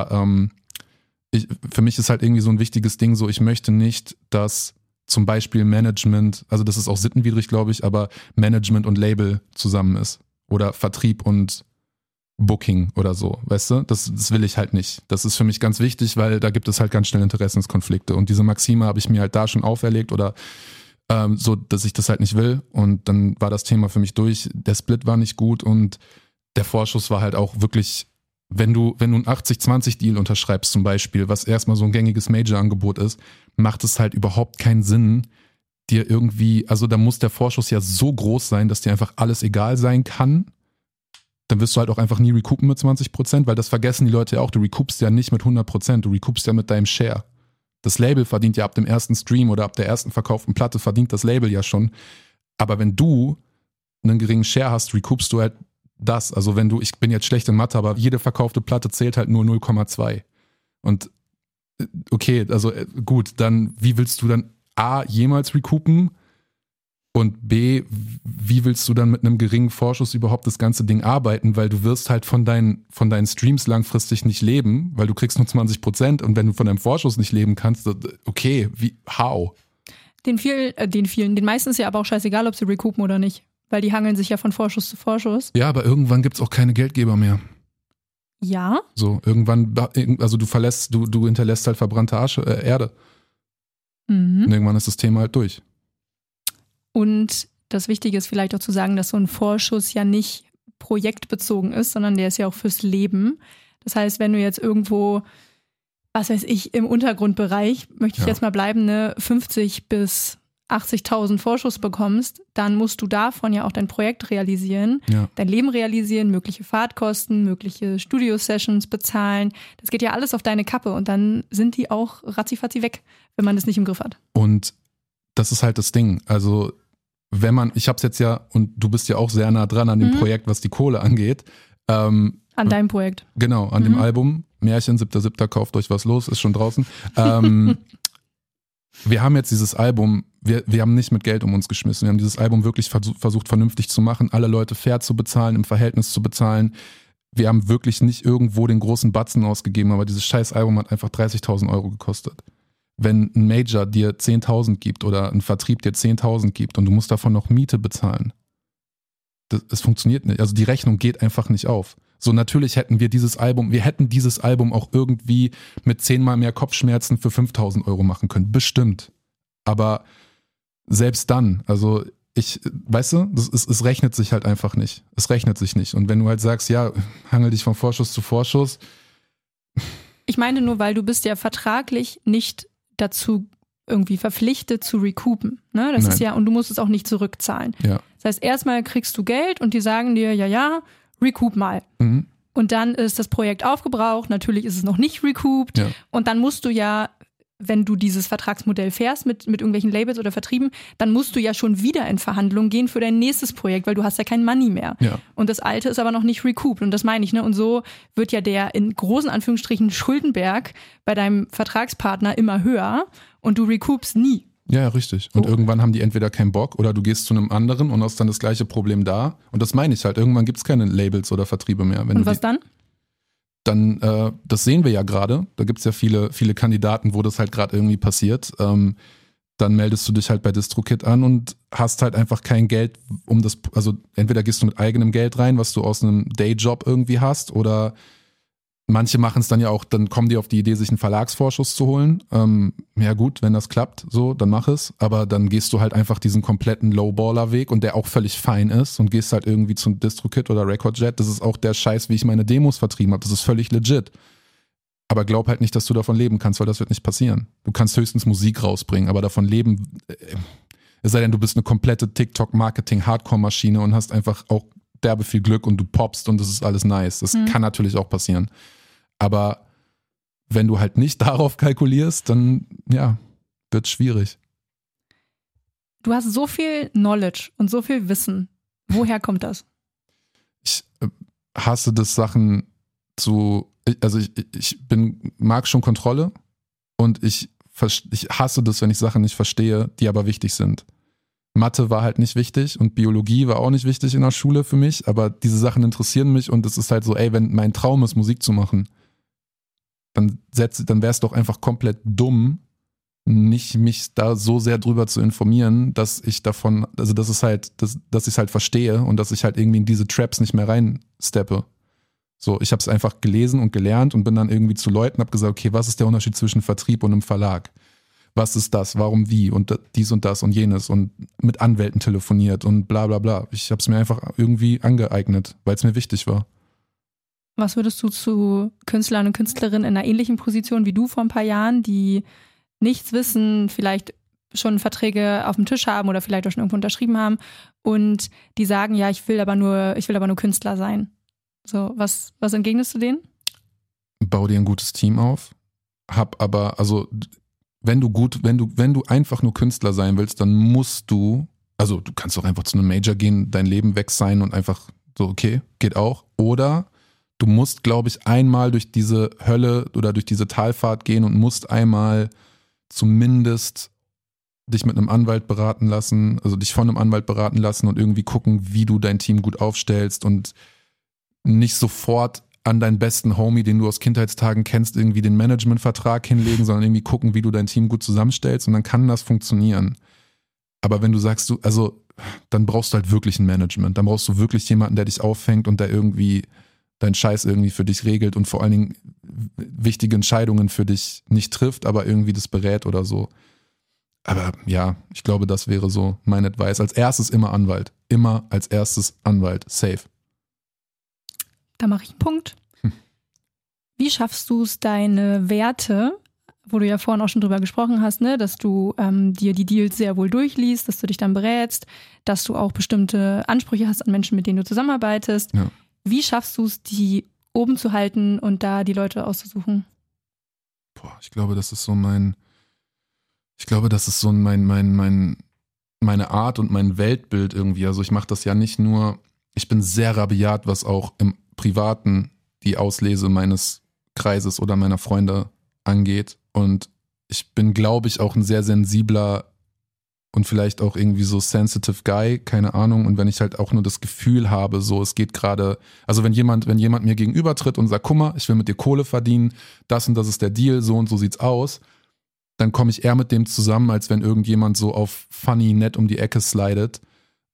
für mich ist halt irgendwie so ein wichtiges Ding so, ich möchte nicht, dass zum Beispiel Management, also das ist auch sittenwidrig, glaube ich, aber Management und Label zusammen ist. Oder Vertrieb und Booking oder so, weißt du? Das will ich halt nicht. Das ist für mich ganz wichtig, weil da gibt es halt ganz schnell Interessenskonflikte. Und diese Maxime habe ich mir halt da schon auferlegt oder so, dass ich das halt nicht will. Und dann war das Thema für mich durch. Der Split war nicht gut und der Vorschuss war halt auch wirklich wenn du einen 80-20-Deal unterschreibst zum Beispiel, was erstmal so ein gängiges Major-Angebot ist, macht es halt überhaupt keinen Sinn, dir irgendwie, also da muss der Vorschuss ja so groß sein, dass dir einfach alles egal sein kann. Dann wirst du halt auch einfach nie recoupen mit 20%, weil das vergessen die Leute ja auch, du recoupst ja nicht mit 100%, du recoupst ja mit deinem Share. Das Label verdient ja ab dem ersten Stream oder ab der ersten verkauften Platte verdient das Label ja schon. Aber wenn du einen geringen Share hast, recoupst du halt das. Also wenn du, ich bin jetzt schlecht in Mathe, aber jede verkaufte Platte zählt halt nur 0,2. Und okay, also gut, dann wie willst du dann A, jemals recoupen und B, wie willst du dann mit einem geringen Vorschuss überhaupt das ganze Ding arbeiten, weil du wirst halt von deinen Streams langfristig nicht leben, weil du kriegst nur 20% und wenn du von deinem Vorschuss nicht leben kannst, okay, how? Den meisten ist ja aber auch scheißegal, ob sie recoupen oder nicht, weil die hangeln sich ja von Vorschuss zu Vorschuss. Ja, aber irgendwann gibt's auch keine Geldgeber mehr. Ja? So, irgendwann, also du hinterlässt halt verbrannte Erde. Mhm. Und irgendwann ist das Thema halt durch. Und das Wichtige ist vielleicht auch zu sagen, dass so ein Vorschuss ja nicht projektbezogen ist, sondern der ist ja auch fürs Leben. Das heißt, wenn du jetzt irgendwo, was weiß ich, im Untergrundbereich, möchte ich jetzt mal bleiben, 50 bis 80.000 Vorschuss bekommst, dann musst du davon ja auch dein Projekt realisieren, dein Leben realisieren, mögliche Fahrtkosten, mögliche Studio-Sessions bezahlen. Das geht ja alles auf deine Kappe und dann sind die auch ratzifatzi weg, wenn man das nicht im Griff hat. Und das ist halt das Ding. Also ich hab's jetzt ja, und du bist ja auch sehr nah dran an dem Projekt, was die Kohle angeht. An deinem Projekt. Genau, an dem Album. Märchen, 7.7. kauft euch was los, ist schon draußen. Wir haben jetzt dieses Album, wir haben nicht mit Geld um uns geschmissen. Wir haben dieses Album wirklich versucht vernünftig zu machen, alle Leute fair zu bezahlen, im Verhältnis zu bezahlen. Wir haben wirklich nicht irgendwo den großen Batzen ausgegeben, aber dieses scheiß Album hat einfach 30.000 Euro gekostet. Wenn ein Major dir 10.000 gibt oder ein Vertrieb dir 10.000 gibt und du musst davon noch Miete bezahlen, das funktioniert nicht. Also die Rechnung geht einfach nicht auf. So, natürlich hätten wir dieses Album auch irgendwie mit 10-mal mehr Kopfschmerzen für 5.000 Euro machen können. Bestimmt. Aber selbst dann, also weißt du, es rechnet sich halt einfach nicht. Es rechnet sich nicht. Und wenn du halt sagst, ja, hangel dich von Vorschuss zu Vorschuss. Ich meine nur, weil du bist ja vertraglich nicht dazu irgendwie verpflichtet zu recoupen. Ne? Das ist ja, und du musst es auch nicht zurückzahlen. Ja. Das heißt, erstmal kriegst du Geld und die sagen dir, ja, recoup mal. Mhm. Und dann ist das Projekt aufgebraucht, natürlich ist es noch nicht recouped. Ja. Und dann musst du ja, wenn du dieses Vertragsmodell fährst mit irgendwelchen Labels oder Vertrieben, dann musst du ja schon wieder in Verhandlungen gehen für dein nächstes Projekt, weil du hast ja kein Money mehr. Ja. Und das alte ist aber noch nicht recouped. Und das meine ich, ne? Und so wird ja der in großen Anführungsstrichen Schuldenberg bei deinem Vertragspartner immer höher und du recoupst nie. Ja, richtig. Und irgendwann haben die entweder keinen Bock oder du gehst zu einem anderen und hast dann das gleiche Problem da. Und das meine ich halt. Irgendwann gibt es keine Labels oder Vertriebe mehr. Und was dann? Dann, das sehen wir ja gerade. Da gibt es ja viele, viele Kandidaten, wo das halt gerade irgendwie passiert. Dann meldest du dich halt bei DistroKid an und hast halt einfach kein Geld, also entweder gehst du mit eigenem Geld rein, was du aus einem Dayjob irgendwie hast, oder manche machen es dann ja auch, dann kommen die auf die Idee, sich einen Verlagsvorschuss zu holen. Ja gut, wenn das klappt, so, dann mach es. Aber dann gehst du halt einfach diesen kompletten Lowballer-Weg und der auch völlig fein ist und gehst halt irgendwie zum DistroKid oder Recordjet. Das ist auch der Scheiß, wie ich meine Demos vertrieben habe. Das ist völlig legit. Aber glaub halt nicht, dass du davon leben kannst, weil das wird nicht passieren. Du kannst höchstens Musik rausbringen, aber davon leben, es sei denn, du bist eine komplette TikTok-Marketing-Hardcore-Maschine und hast einfach auch derbe viel Glück und du poppst und das ist alles nice. Das kann natürlich auch passieren. Aber wenn du halt nicht darauf kalkulierst, dann, ja, wird es schwierig. Du hast so viel Knowledge und so viel Wissen. Woher kommt das? Ich hasse das, Sachen ich mag schon Kontrolle und ich hasse das, wenn ich Sachen nicht verstehe, die aber wichtig sind. Mathe war halt nicht wichtig und Biologie war auch nicht wichtig in der Schule für mich, aber diese Sachen interessieren mich und es ist halt so, wenn mein Traum ist, Musik zu machen, dann wäre es doch einfach komplett dumm, nicht mich da so sehr drüber zu informieren, dass ich davon, also dass ich es halt verstehe und dass ich halt irgendwie in diese Traps nicht mehr reinsteppe. So, ich habe es einfach gelesen und gelernt und bin dann irgendwie zu Leuten, habe gesagt, okay, was ist der Unterschied zwischen Vertrieb und einem Verlag? Was ist das? Warum wie? Und dies und das und jenes und mit Anwälten telefoniert und bla bla bla. Ich habe es mir einfach irgendwie angeeignet, weil es mir wichtig war. Was würdest du zu Künstlern und Künstlerinnen in einer ähnlichen Position wie du vor ein paar Jahren, die nichts wissen, vielleicht schon Verträge auf dem Tisch haben oder vielleicht auch schon irgendwo unterschrieben haben und die sagen, ja, ich will aber nur Künstler sein. So, was entgegnest du denen? Bau dir ein gutes Team auf. Wenn du einfach nur Künstler sein willst, dann musst du kannst doch einfach zu einem Major gehen, dein Leben weg sein und einfach so, okay, geht auch. Oder du musst, glaube ich, einmal durch diese Hölle oder durch diese Talfahrt gehen und musst einmal zumindest dich mit einem Anwalt beraten lassen, also dich von einem Anwalt beraten lassen und irgendwie gucken, wie du dein Team gut aufstellst und nicht sofort an deinen besten Homie, den du aus Kindheitstagen kennst, irgendwie den Managementvertrag hinlegen, sondern irgendwie gucken, wie du dein Team gut zusammenstellst und dann kann das funktionieren. Aber wenn du sagst, dann brauchst du halt wirklich ein Management, dann brauchst du wirklich jemanden, der dich auffängt und der irgendwie deinen Scheiß irgendwie für dich regelt und vor allen Dingen wichtige Entscheidungen für dich nicht trifft, aber irgendwie das berät oder so. Aber ja, ich glaube, das wäre so mein Advice. Als erstes immer Anwalt. Immer als erstes Anwalt. Safe. Da mache ich einen Punkt. Wie schaffst du es, deine Werte, wo du ja vorhin auch schon drüber gesprochen hast, ne, dass du dir die Deals sehr wohl durchliest, dass du dich dann berätst, dass du auch bestimmte Ansprüche hast an Menschen, mit denen du zusammenarbeitest. Ja. Wie schaffst du es, die oben zu halten und da die Leute auszusuchen? Ich glaube, das ist so meine Art und mein Weltbild irgendwie. Also ich mache das ja nicht nur, ich bin sehr rabiat, was auch im Privaten die Auslese meines Kreises oder meiner Freunde angeht. Und ich bin, glaube ich, auch ein sehr sensibler und vielleicht auch irgendwie so sensitive Guy, keine Ahnung. Und wenn ich halt auch nur das Gefühl habe, so es geht gerade, also wenn jemand mir gegenübertritt und sagt, guck mal, ich will mit dir Kohle verdienen, das und das ist der Deal, so und so sieht's aus, dann komme ich eher mit dem zusammen, als wenn irgendjemand so auf funny nett um die Ecke slidet.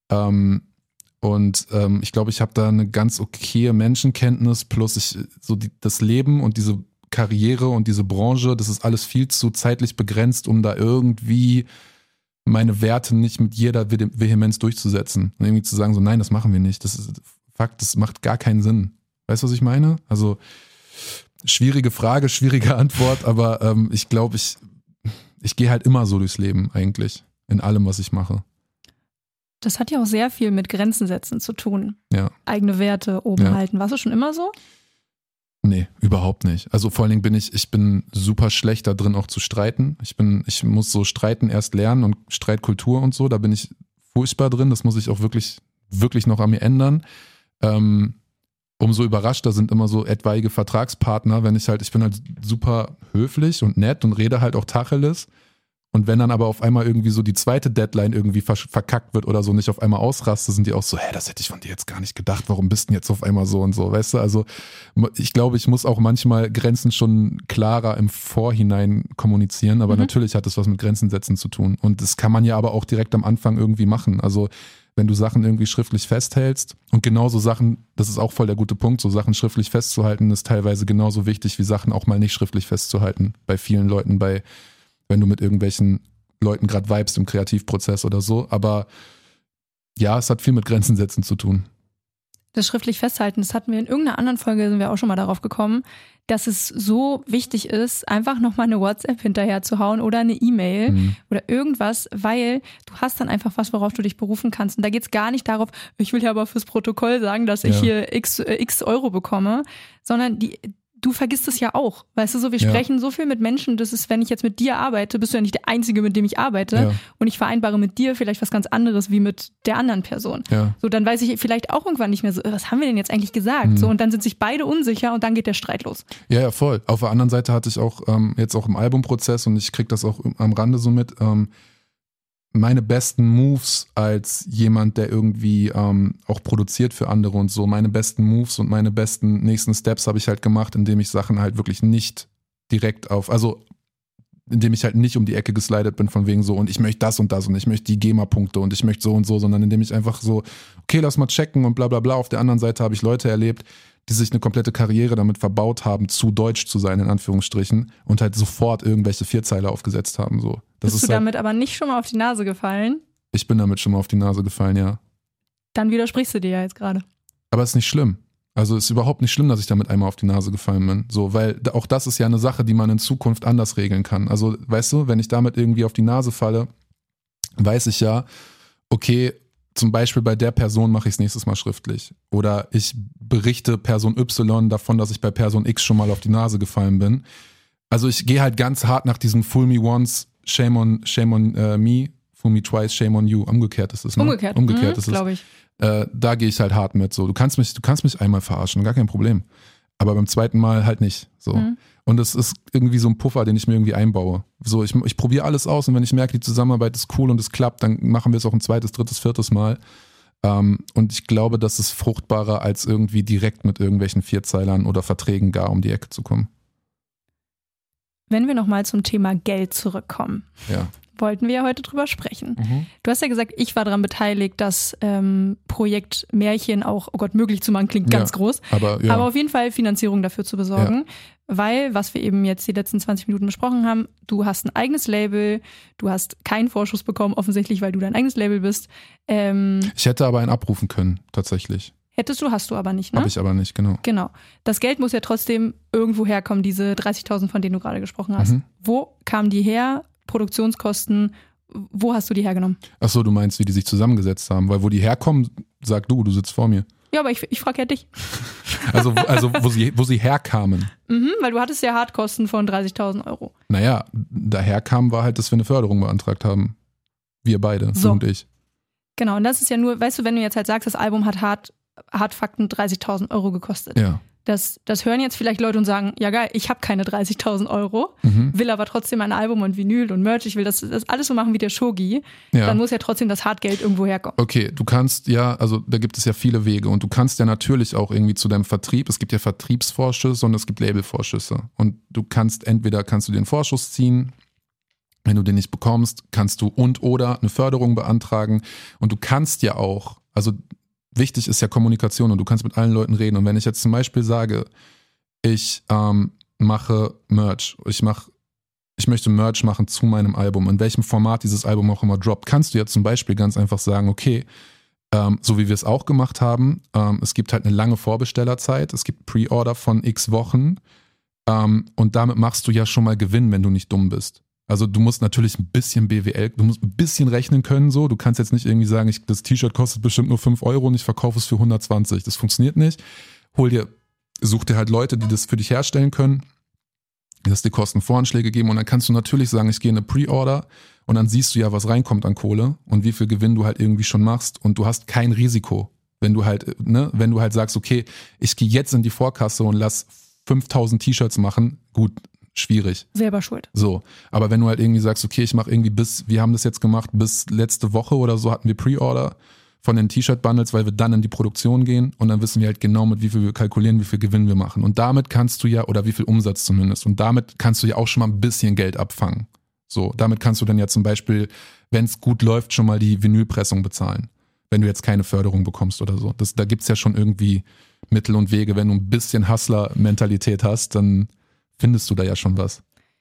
Ich glaube, ich habe da eine ganz okaye Menschenkenntnis, plus das Leben und diese Karriere und diese Branche, das ist alles viel zu zeitlich begrenzt, um da irgendwie meine Werte nicht mit jeder Vehemenz durchzusetzen. Und irgendwie zu sagen, so nein, das machen wir nicht. Das ist Fakt, das macht gar keinen Sinn. Weißt du, was ich meine? Also schwierige Frage, schwierige Antwort, aber ich glaube, ich gehe halt immer so durchs Leben eigentlich, in allem, was ich mache. Das hat ja auch sehr viel mit Grenzen setzen zu tun. Ja. Eigene Werte oben halten. Warst du schon immer so? Nee, überhaupt nicht. Also vor allen Dingen ich bin super schlecht da drin auch zu streiten. Ich muss so Streiten erst lernen und Streitkultur und so, da bin ich furchtbar drin. Das muss ich auch wirklich, wirklich noch an mir ändern. Umso überraschter sind immer so etwaige Vertragspartner, ich bin halt super höflich und nett und rede halt auch Tacheles. Und wenn dann aber auf einmal irgendwie so die zweite Deadline irgendwie verkackt wird oder so nicht auf einmal ausraste, sind die auch so, das hätte ich von dir jetzt gar nicht gedacht, warum bist du denn jetzt auf einmal so und so, weißt du? Also ich glaube, ich muss auch manchmal Grenzen schon klarer im Vorhinein kommunizieren, aber natürlich hat es was mit Grenzen setzen zu tun. Und das kann man ja aber auch direkt am Anfang irgendwie machen. Also wenn du Sachen irgendwie schriftlich festhältst und genauso Sachen, das ist auch voll der gute Punkt, so Sachen schriftlich festzuhalten, ist teilweise genauso wichtig wie Sachen auch mal nicht schriftlich festzuhalten. Bei vielen Leuten, wenn du mit irgendwelchen Leuten gerade vibest im Kreativprozess oder so. Aber ja, es hat viel mit Grenzen setzen zu tun. Das schriftlich festhalten, das hatten wir in irgendeiner anderen Folge, sind wir auch schon mal darauf gekommen, dass es so wichtig ist, einfach nochmal eine WhatsApp hinterher zu hauen oder eine E-Mail oder irgendwas, weil du hast dann einfach was, worauf du dich berufen kannst. Und da geht es gar nicht darauf, ich will ja aber fürs Protokoll sagen, dass ich hier x Euro bekomme, sondern du vergisst es ja auch, weißt du, so wir sprechen so viel mit Menschen, das ist, wenn ich jetzt mit dir arbeite, bist du ja nicht der Einzige, mit dem ich arbeite und ich vereinbare mit dir vielleicht was ganz anderes wie mit der anderen Person. Ja. So, dann weiß ich vielleicht auch irgendwann nicht mehr so, was haben wir denn jetzt eigentlich gesagt? So, und dann sind sich beide unsicher und dann geht der Streit los. Ja, voll. Auf der anderen Seite hatte ich auch jetzt auch im Albumprozess und ich krieg das auch am Rande so mit, meine besten Moves als jemand, der irgendwie auch produziert für andere und so, meine besten Moves und meine besten nächsten Steps habe ich halt gemacht, indem ich Sachen halt wirklich nicht direkt indem ich halt nicht um die Ecke geslidet bin von wegen so und ich möchte das und ich möchte die GEMA-Punkte und ich möchte so und so, sondern indem ich einfach so, okay, lass mal checken und bla bla bla. Auf der anderen Seite habe ich Leute erlebt, die sich eine komplette Karriere damit verbaut haben, zu deutsch zu sein, in Anführungsstrichen, und halt sofort irgendwelche Vierzeiler aufgesetzt haben. So. Bist du damit aber nicht schon mal auf die Nase gefallen? Ich bin damit schon mal auf die Nase gefallen, ja. Dann widersprichst du dir ja jetzt gerade. Aber es ist nicht schlimm. Also ist überhaupt nicht schlimm, dass ich damit einmal auf die Nase gefallen bin. So, weil auch das ist ja eine Sache, die man in Zukunft anders regeln kann. Also, weißt du, wenn ich damit irgendwie auf die Nase falle, weiß ich ja, okay, zum Beispiel bei der Person mache ich es nächstes Mal schriftlich. Oder ich berichte Person Y davon, dass ich bei Person X schon mal auf die Nase gefallen bin. Also ich gehe halt ganz hart nach diesem Fool me once, shame on me, fool me twice, shame on you. Umgekehrt ist es, ne? Umgekehrt ist es. Glaube ich. Da gehe ich halt hart mit. So, du kannst mich einmal verarschen, gar kein Problem. Aber beim zweiten Mal halt nicht. So. Und es ist irgendwie so ein Puffer, den ich mir irgendwie einbaue. So, ich probiere alles aus und wenn ich merke, die Zusammenarbeit ist cool und es klappt, dann machen wir es auch ein zweites, drittes, viertes Mal. Und ich glaube, das ist fruchtbarer, als irgendwie direkt mit irgendwelchen Vierzeilern oder Verträgen gar um die Ecke zu kommen. Wenn wir nochmal zum Thema Geld zurückkommen. Ja. Wollten wir ja heute drüber sprechen. Du hast ja gesagt, ich war daran beteiligt, das Projekt Märchen auch, oh Gott, möglich zu machen, klingt ganz groß. Aber auf jeden Fall Finanzierung dafür zu besorgen. Weil, was wir eben jetzt die letzten 20 Minuten besprochen haben, du hast ein eigenes Label, du hast keinen Vorschuss bekommen, offensichtlich, weil du dein eigenes Label bist. Ich hätte aber einen abrufen können, tatsächlich. Hättest du, hast du aber nicht, ne? Habe ich aber nicht, genau. Genau. Das Geld muss ja trotzdem irgendwo herkommen, diese 30.000, von denen du gerade gesprochen hast. Wo kamen die her? Produktionskosten, wo hast du die hergenommen? Ach so, du meinst, wie die sich zusammengesetzt haben, weil wo die herkommen, sag du sitzt vor mir. Ja, aber ich frage ja dich. Also wo sie herkamen. Weil du hattest ja Hardkosten von 30.000 Euro. Naja, daher kam war halt, dass wir eine Förderung beantragt haben. Wir beide, du und ich. Genau, und das ist ja nur, weißt du, wenn du jetzt halt sagst, das Album hat Hardfakten 30.000 Euro gekostet. Ja. Das hören jetzt vielleicht Leute und sagen, ja geil, ich habe keine 30.000 Euro, will aber trotzdem ein Album und Vinyl und Merch, ich will das alles so machen wie der Shogi, dann muss ja trotzdem das Hartgeld irgendwo herkommen. Okay, du kannst also da gibt es ja viele Wege und du kannst ja natürlich auch irgendwie zu deinem Vertrieb, es gibt ja Vertriebsvorschüsse und es gibt Labelvorschüsse und du kannst entweder den Vorschuss ziehen, wenn du den nicht bekommst, kannst du oder eine Förderung beantragen und du kannst ja auch, also wichtig ist ja Kommunikation und du kannst mit allen Leuten reden. Und wenn ich jetzt zum Beispiel sage, ich mache Merch, ich möchte Merch machen zu meinem Album, in welchem Format dieses Album auch immer droppt, kannst du ja zum Beispiel ganz einfach sagen, okay, so wie wir es auch gemacht haben, es gibt halt eine lange Vorbestellerzeit, es gibt Pre-Order von x Wochen und damit machst du ja schon mal Gewinn, wenn du nicht dumm bist. Also du musst natürlich ein bisschen BWL, du musst ein bisschen rechnen können so. Du kannst jetzt nicht irgendwie sagen, das T-Shirt kostet bestimmt nur 5 Euro und ich verkaufe es für 120. Das funktioniert nicht. Such dir halt Leute, die das für dich herstellen können, dass dir Kostenvoranschläge geben und dann kannst du natürlich sagen, ich gehe in eine Pre-Order und dann siehst du ja, was reinkommt an Kohle und wie viel Gewinn du halt irgendwie schon machst und du hast kein Risiko. Wenn du halt sagst, okay, ich gehe jetzt in die Vorkasse und lass 5.000 T-Shirts machen, gut, schwierig. Selber schuld. So, aber wenn du halt irgendwie sagst, okay, ich mache irgendwie wir haben das jetzt gemacht, bis letzte Woche oder so hatten wir Pre-Order von den T-Shirt-Bundles, weil wir dann in die Produktion gehen und dann wissen wir halt genau, mit wie viel wir kalkulieren, wie viel Gewinn wir machen. Und damit kannst du ja, oder wie viel Umsatz zumindest, und damit kannst du ja auch schon mal ein bisschen Geld abfangen. So, damit kannst du dann ja zum Beispiel, wenn es gut läuft, schon mal die Vinylpressung bezahlen, wenn du jetzt keine Förderung bekommst oder so. Da gibt's ja schon irgendwie Mittel und Wege. Wenn du ein bisschen Hustler-Mentalität hast, dann findest du da ja schon was.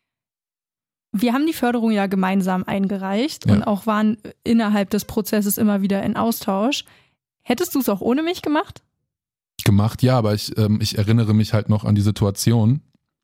Wir haben die Förderung ja gemeinsam eingereicht und auch waren innerhalb des Prozesses immer wieder in Austausch. Hättest du es auch ohne mich gemacht? Gemacht, ja, aber ich erinnere mich halt noch an die Situation.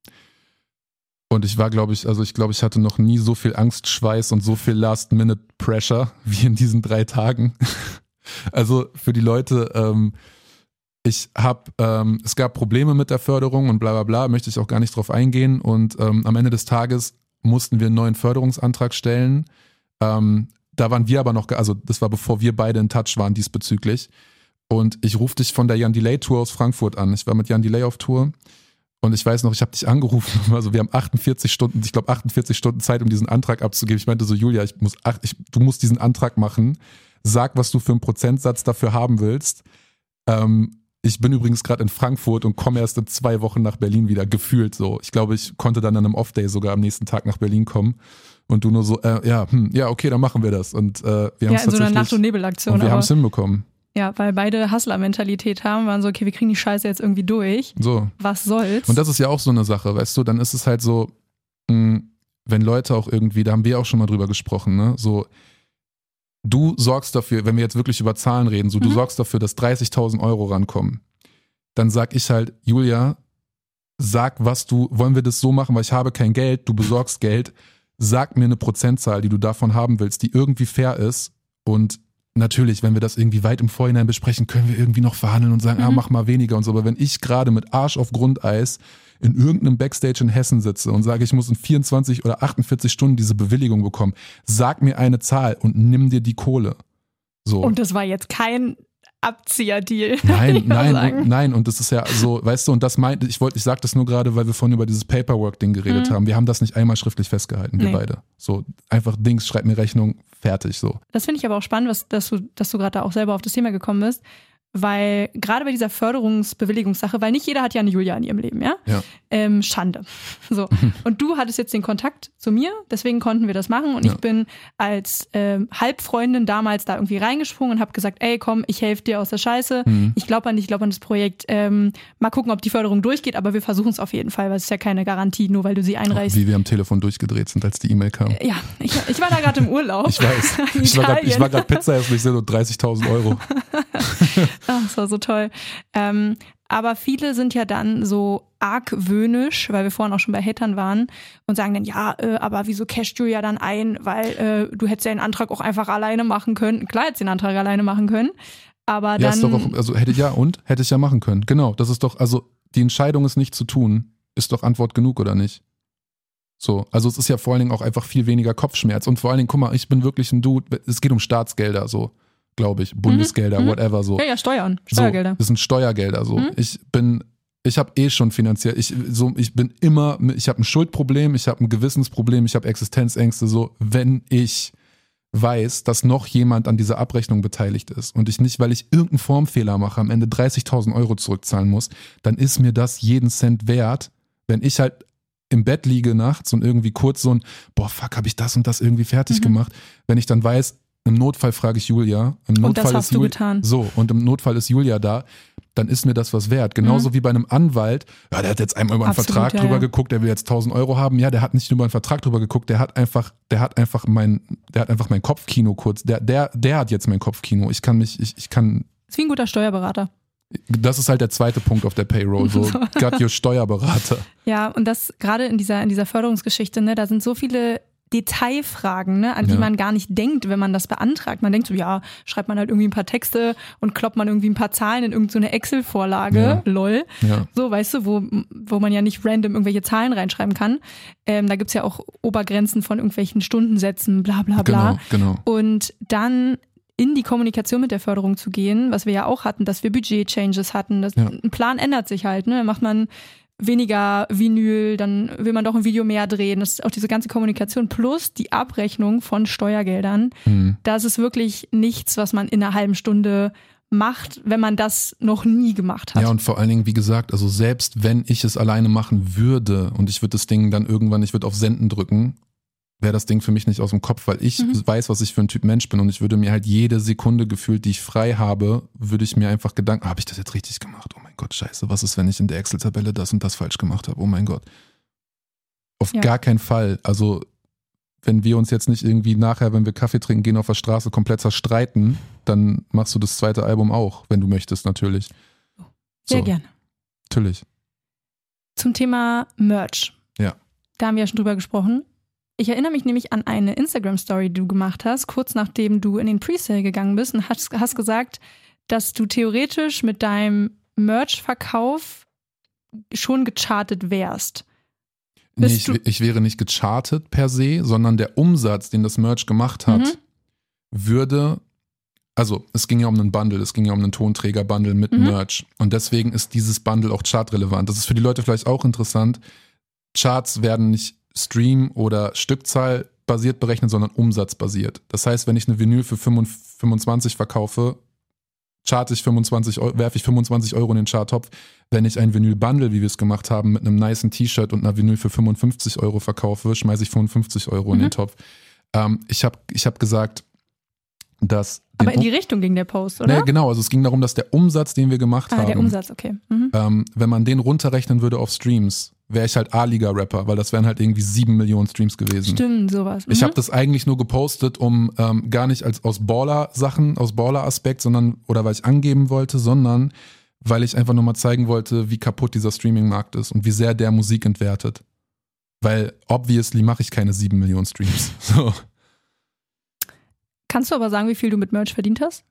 Und ich war, ich hatte noch nie so viel Angst, Schweiß und so viel Last-Minute-Pressure wie in diesen 3 Tagen. Also für die Leute, es gab Probleme mit der Förderung und bla bla bla, möchte ich auch gar nicht drauf eingehen und am Ende des Tages mussten wir einen neuen Förderungsantrag stellen. Da waren wir aber noch, also das war bevor wir beide in Touch waren diesbezüglich und ich rufe dich von der Jan Delay Tour aus Frankfurt an. Ich war mit Jan Delay auf Tour und ich weiß noch, ich habe dich angerufen, also wir haben 48 Stunden Zeit, um diesen Antrag abzugeben. Ich meinte so, Julia, du musst diesen Antrag machen, sag, was du für einen Prozentsatz dafür haben willst. Ich bin übrigens gerade in Frankfurt und komme erst in 2 Wochen nach Berlin wieder, gefühlt so. Ich glaube, ich konnte dann an einem Off-Day sogar am nächsten Tag nach Berlin kommen. Und du nur so, okay, dann machen wir das. Und wir haben es in so einer Nacht- und Nebelaktion. Und wir haben es hinbekommen. Ja, weil beide Hustler-Mentalität haben, waren so, okay, wir kriegen die Scheiße jetzt irgendwie durch. So. Was soll's? Und das ist ja auch so eine Sache, weißt du, dann ist es halt so, wenn Leute auch irgendwie, da haben wir auch schon mal drüber gesprochen, ne, so, du sorgst dafür, wenn wir jetzt wirklich über Zahlen reden, so, du sorgst dafür, dass 30.000 Euro rankommen. dann sag ich halt, Julia, sag, wollen wir das so machen, weil ich habe kein Geld, du besorgst Geld, sag mir eine Prozentzahl, die du davon haben willst, die irgendwie fair ist. Und natürlich, wenn wir das irgendwie weit im Vorhinein besprechen, können wir irgendwie noch verhandeln und sagen, mach mal weniger und so. Aber wenn ich gerade mit Arsch auf Grundeis in irgendeinem Backstage in Hessen sitze und sage, ich muss in 24 oder 48 Stunden diese Bewilligung bekommen, sag mir eine Zahl und nimm dir die Kohle. So. Und das war jetzt kein Abzieher-Deal. Nein, und das ist ja so, weißt du, und das meinte ich sag das nur gerade, weil wir vorhin über dieses Paperwork-Ding geredet haben. Wir haben das nicht einmal schriftlich festgehalten, wir beide. So, einfach Dings, schreib mir Rechnung, fertig, so. Das finde ich aber auch spannend, dass du gerade da auch selber auf das Thema gekommen bist, weil gerade bei dieser Förderungsbewilligungssache, weil nicht jeder hat ja eine Julia in ihrem Leben, ja? Schande. So. Und du hattest jetzt den Kontakt zu mir, deswegen konnten wir das machen und ich bin als Halbfreundin damals da irgendwie reingesprungen und habe gesagt, ey komm, ich helfe dir aus der Scheiße, ich glaube an dich, ich glaube an das Projekt, mal gucken, ob die Förderung durchgeht, aber wir versuchen es auf jeden Fall, weil es ist ja keine Garantie, nur weil du sie einreichst. Wie wir am Telefon durchgedreht sind, als die E-Mail kam. Ja, ich war da gerade im Urlaub. Ich weiß, ich war gerade Pizza essen, ich sehe so 30.000 Euro. Ach, das war so toll. Aber viele sind ja dann so argwöhnisch, weil wir vorhin auch schon bei Hatern waren und sagen dann, ja, aber wieso cashst du ja dann ein, weil du hättest ja den Antrag auch einfach alleine machen können. Klar hättest du den Antrag alleine machen können, aber dann... Ja, ist doch auch, also hätte ich ja machen können. Genau, das ist doch, also die Entscheidung, es nicht zu tun, ist doch Antwort genug, oder nicht? So, also es ist ja vor allen Dingen auch einfach viel weniger Kopfschmerz und vor allen Dingen, guck mal, ich bin wirklich ein Dude, es geht um Staatsgelder, so. Glaube ich, Bundesgelder, whatever so. Ja, Steuern, Steuergelder. So, das sind Steuergelder so. Ich habe schon finanziell, ich habe ein Schuldproblem, ich habe ein Gewissensproblem, ich habe Existenzängste so, wenn ich weiß, dass noch jemand an dieser Abrechnung beteiligt ist und ich nicht, weil ich irgendeinen Formfehler mache, am Ende 30.000 Euro zurückzahlen muss, dann ist mir das jeden Cent wert, wenn ich halt im Bett liege nachts und irgendwie kurz so ein, boah fuck, habe ich das und das irgendwie fertig gemacht, wenn ich dann weiß, im Notfall frage ich Julia. Und das hast du getan. So, und im Notfall ist Julia da, dann ist mir das was wert. Genauso wie bei einem Anwalt, ja, der hat jetzt einmal über einen Vertrag drüber geguckt, der will jetzt 1.000 Euro haben. Ja, der hat nicht über einen Vertrag drüber geguckt, der hat einfach mein Kopfkino kurz. Der hat jetzt mein Kopfkino. Ich kann. Das ist wie ein guter Steuerberater. Das ist halt der zweite Punkt auf der Payroll, so got your Steuerberater. Ja, und das gerade in dieser Förderungsgeschichte, ne, da sind so viele Detailfragen, ne, an die man gar nicht denkt, wenn man das beantragt. Man denkt so, ja, schreibt man halt irgendwie ein paar Texte und kloppt man irgendwie ein paar Zahlen in irgendeine Excel-Vorlage, lol. Ja. So, weißt du, wo man ja nicht random irgendwelche Zahlen reinschreiben kann. Da gibt's ja auch Obergrenzen von irgendwelchen Stundensätzen, bla bla bla. Genau. Und dann in die Kommunikation mit der Förderung zu gehen, was wir ja auch hatten, dass wir Budget-Changes hatten. Ein Plan ändert sich halt, ne? Macht man weniger Vinyl, dann will man doch ein Video mehr drehen. Das ist auch diese ganze Kommunikation plus die Abrechnung von Steuergeldern. Das ist wirklich nichts, was man in einer halben Stunde macht, wenn man das noch nie gemacht hat. Ja, und vor allen Dingen, wie gesagt, also selbst wenn ich es alleine machen würde und ich würde das Ding dann irgendwann, ich würde auf Senden drücken, wäre das Ding für mich nicht aus dem Kopf, weil ich weiß, was ich für ein Typ Mensch bin und ich würde mir halt jede Sekunde gefühlt, die ich frei habe, würde ich mir einfach Gedanken, habe ich das jetzt richtig gemacht? Oh mein Gott, scheiße, was ist, wenn ich in der Excel-Tabelle das und das falsch gemacht habe? Oh mein Gott. Auf gar keinen Fall. Also wenn wir uns jetzt nicht irgendwie nachher, wenn wir Kaffee trinken gehen auf der Straße, komplett zerstreiten, dann machst du das zweite Album auch, wenn du möchtest natürlich. Sehr gerne. Natürlich. Zum Thema Merch. Ja. Da haben wir ja schon drüber gesprochen. Ich erinnere mich nämlich an eine Instagram-Story, die du gemacht hast, kurz nachdem du in den Presale gegangen bist und hast gesagt, dass du theoretisch mit deinem Merch-Verkauf schon gechartet wärst. Nee, ich wäre nicht gechartet per se, sondern der Umsatz, den das Merch gemacht hat, würde, also es ging ja um einen Bundle, es ging ja um einen Tonträger-Bundle mit Merch und deswegen ist dieses Bundle auch chartrelevant. Das ist für die Leute vielleicht auch interessant. Charts werden nicht Stream- oder Stückzahl basiert berechnet, sondern umsatzbasiert. Das heißt, wenn ich eine Vinyl für 25 verkaufe, werfe ich 25 Euro in den Charttopf. Wenn ich ein Vinyl-Bundle, wie wir es gemacht haben, mit einem nicen T-Shirt und einer Vinyl für 55 Euro verkaufe, schmeiße ich 55 Euro in den Topf. Ich hab gesagt, dass... Aber in die Richtung ging der Post, oder? Ja, genau. Also es ging darum, dass der Umsatz, den wir gemacht haben... der Umsatz, okay. Wenn man den runterrechnen würde auf Streams, wäre ich halt A-Liga-Rapper, weil das wären halt irgendwie 7 Millionen Streams gewesen. Stimmt, sowas. Ich habe das eigentlich nur gepostet, um gar nicht aus Baller-Sachen, aus Baller-Aspekt, sondern, oder weil ich angeben wollte, sondern weil ich einfach nur mal zeigen wollte, wie kaputt dieser Streaming-Markt ist und wie sehr der Musik entwertet. Weil obviously mache ich keine 7 Millionen Streams. So. Kannst du aber sagen, wie viel du mit Merch verdient hast?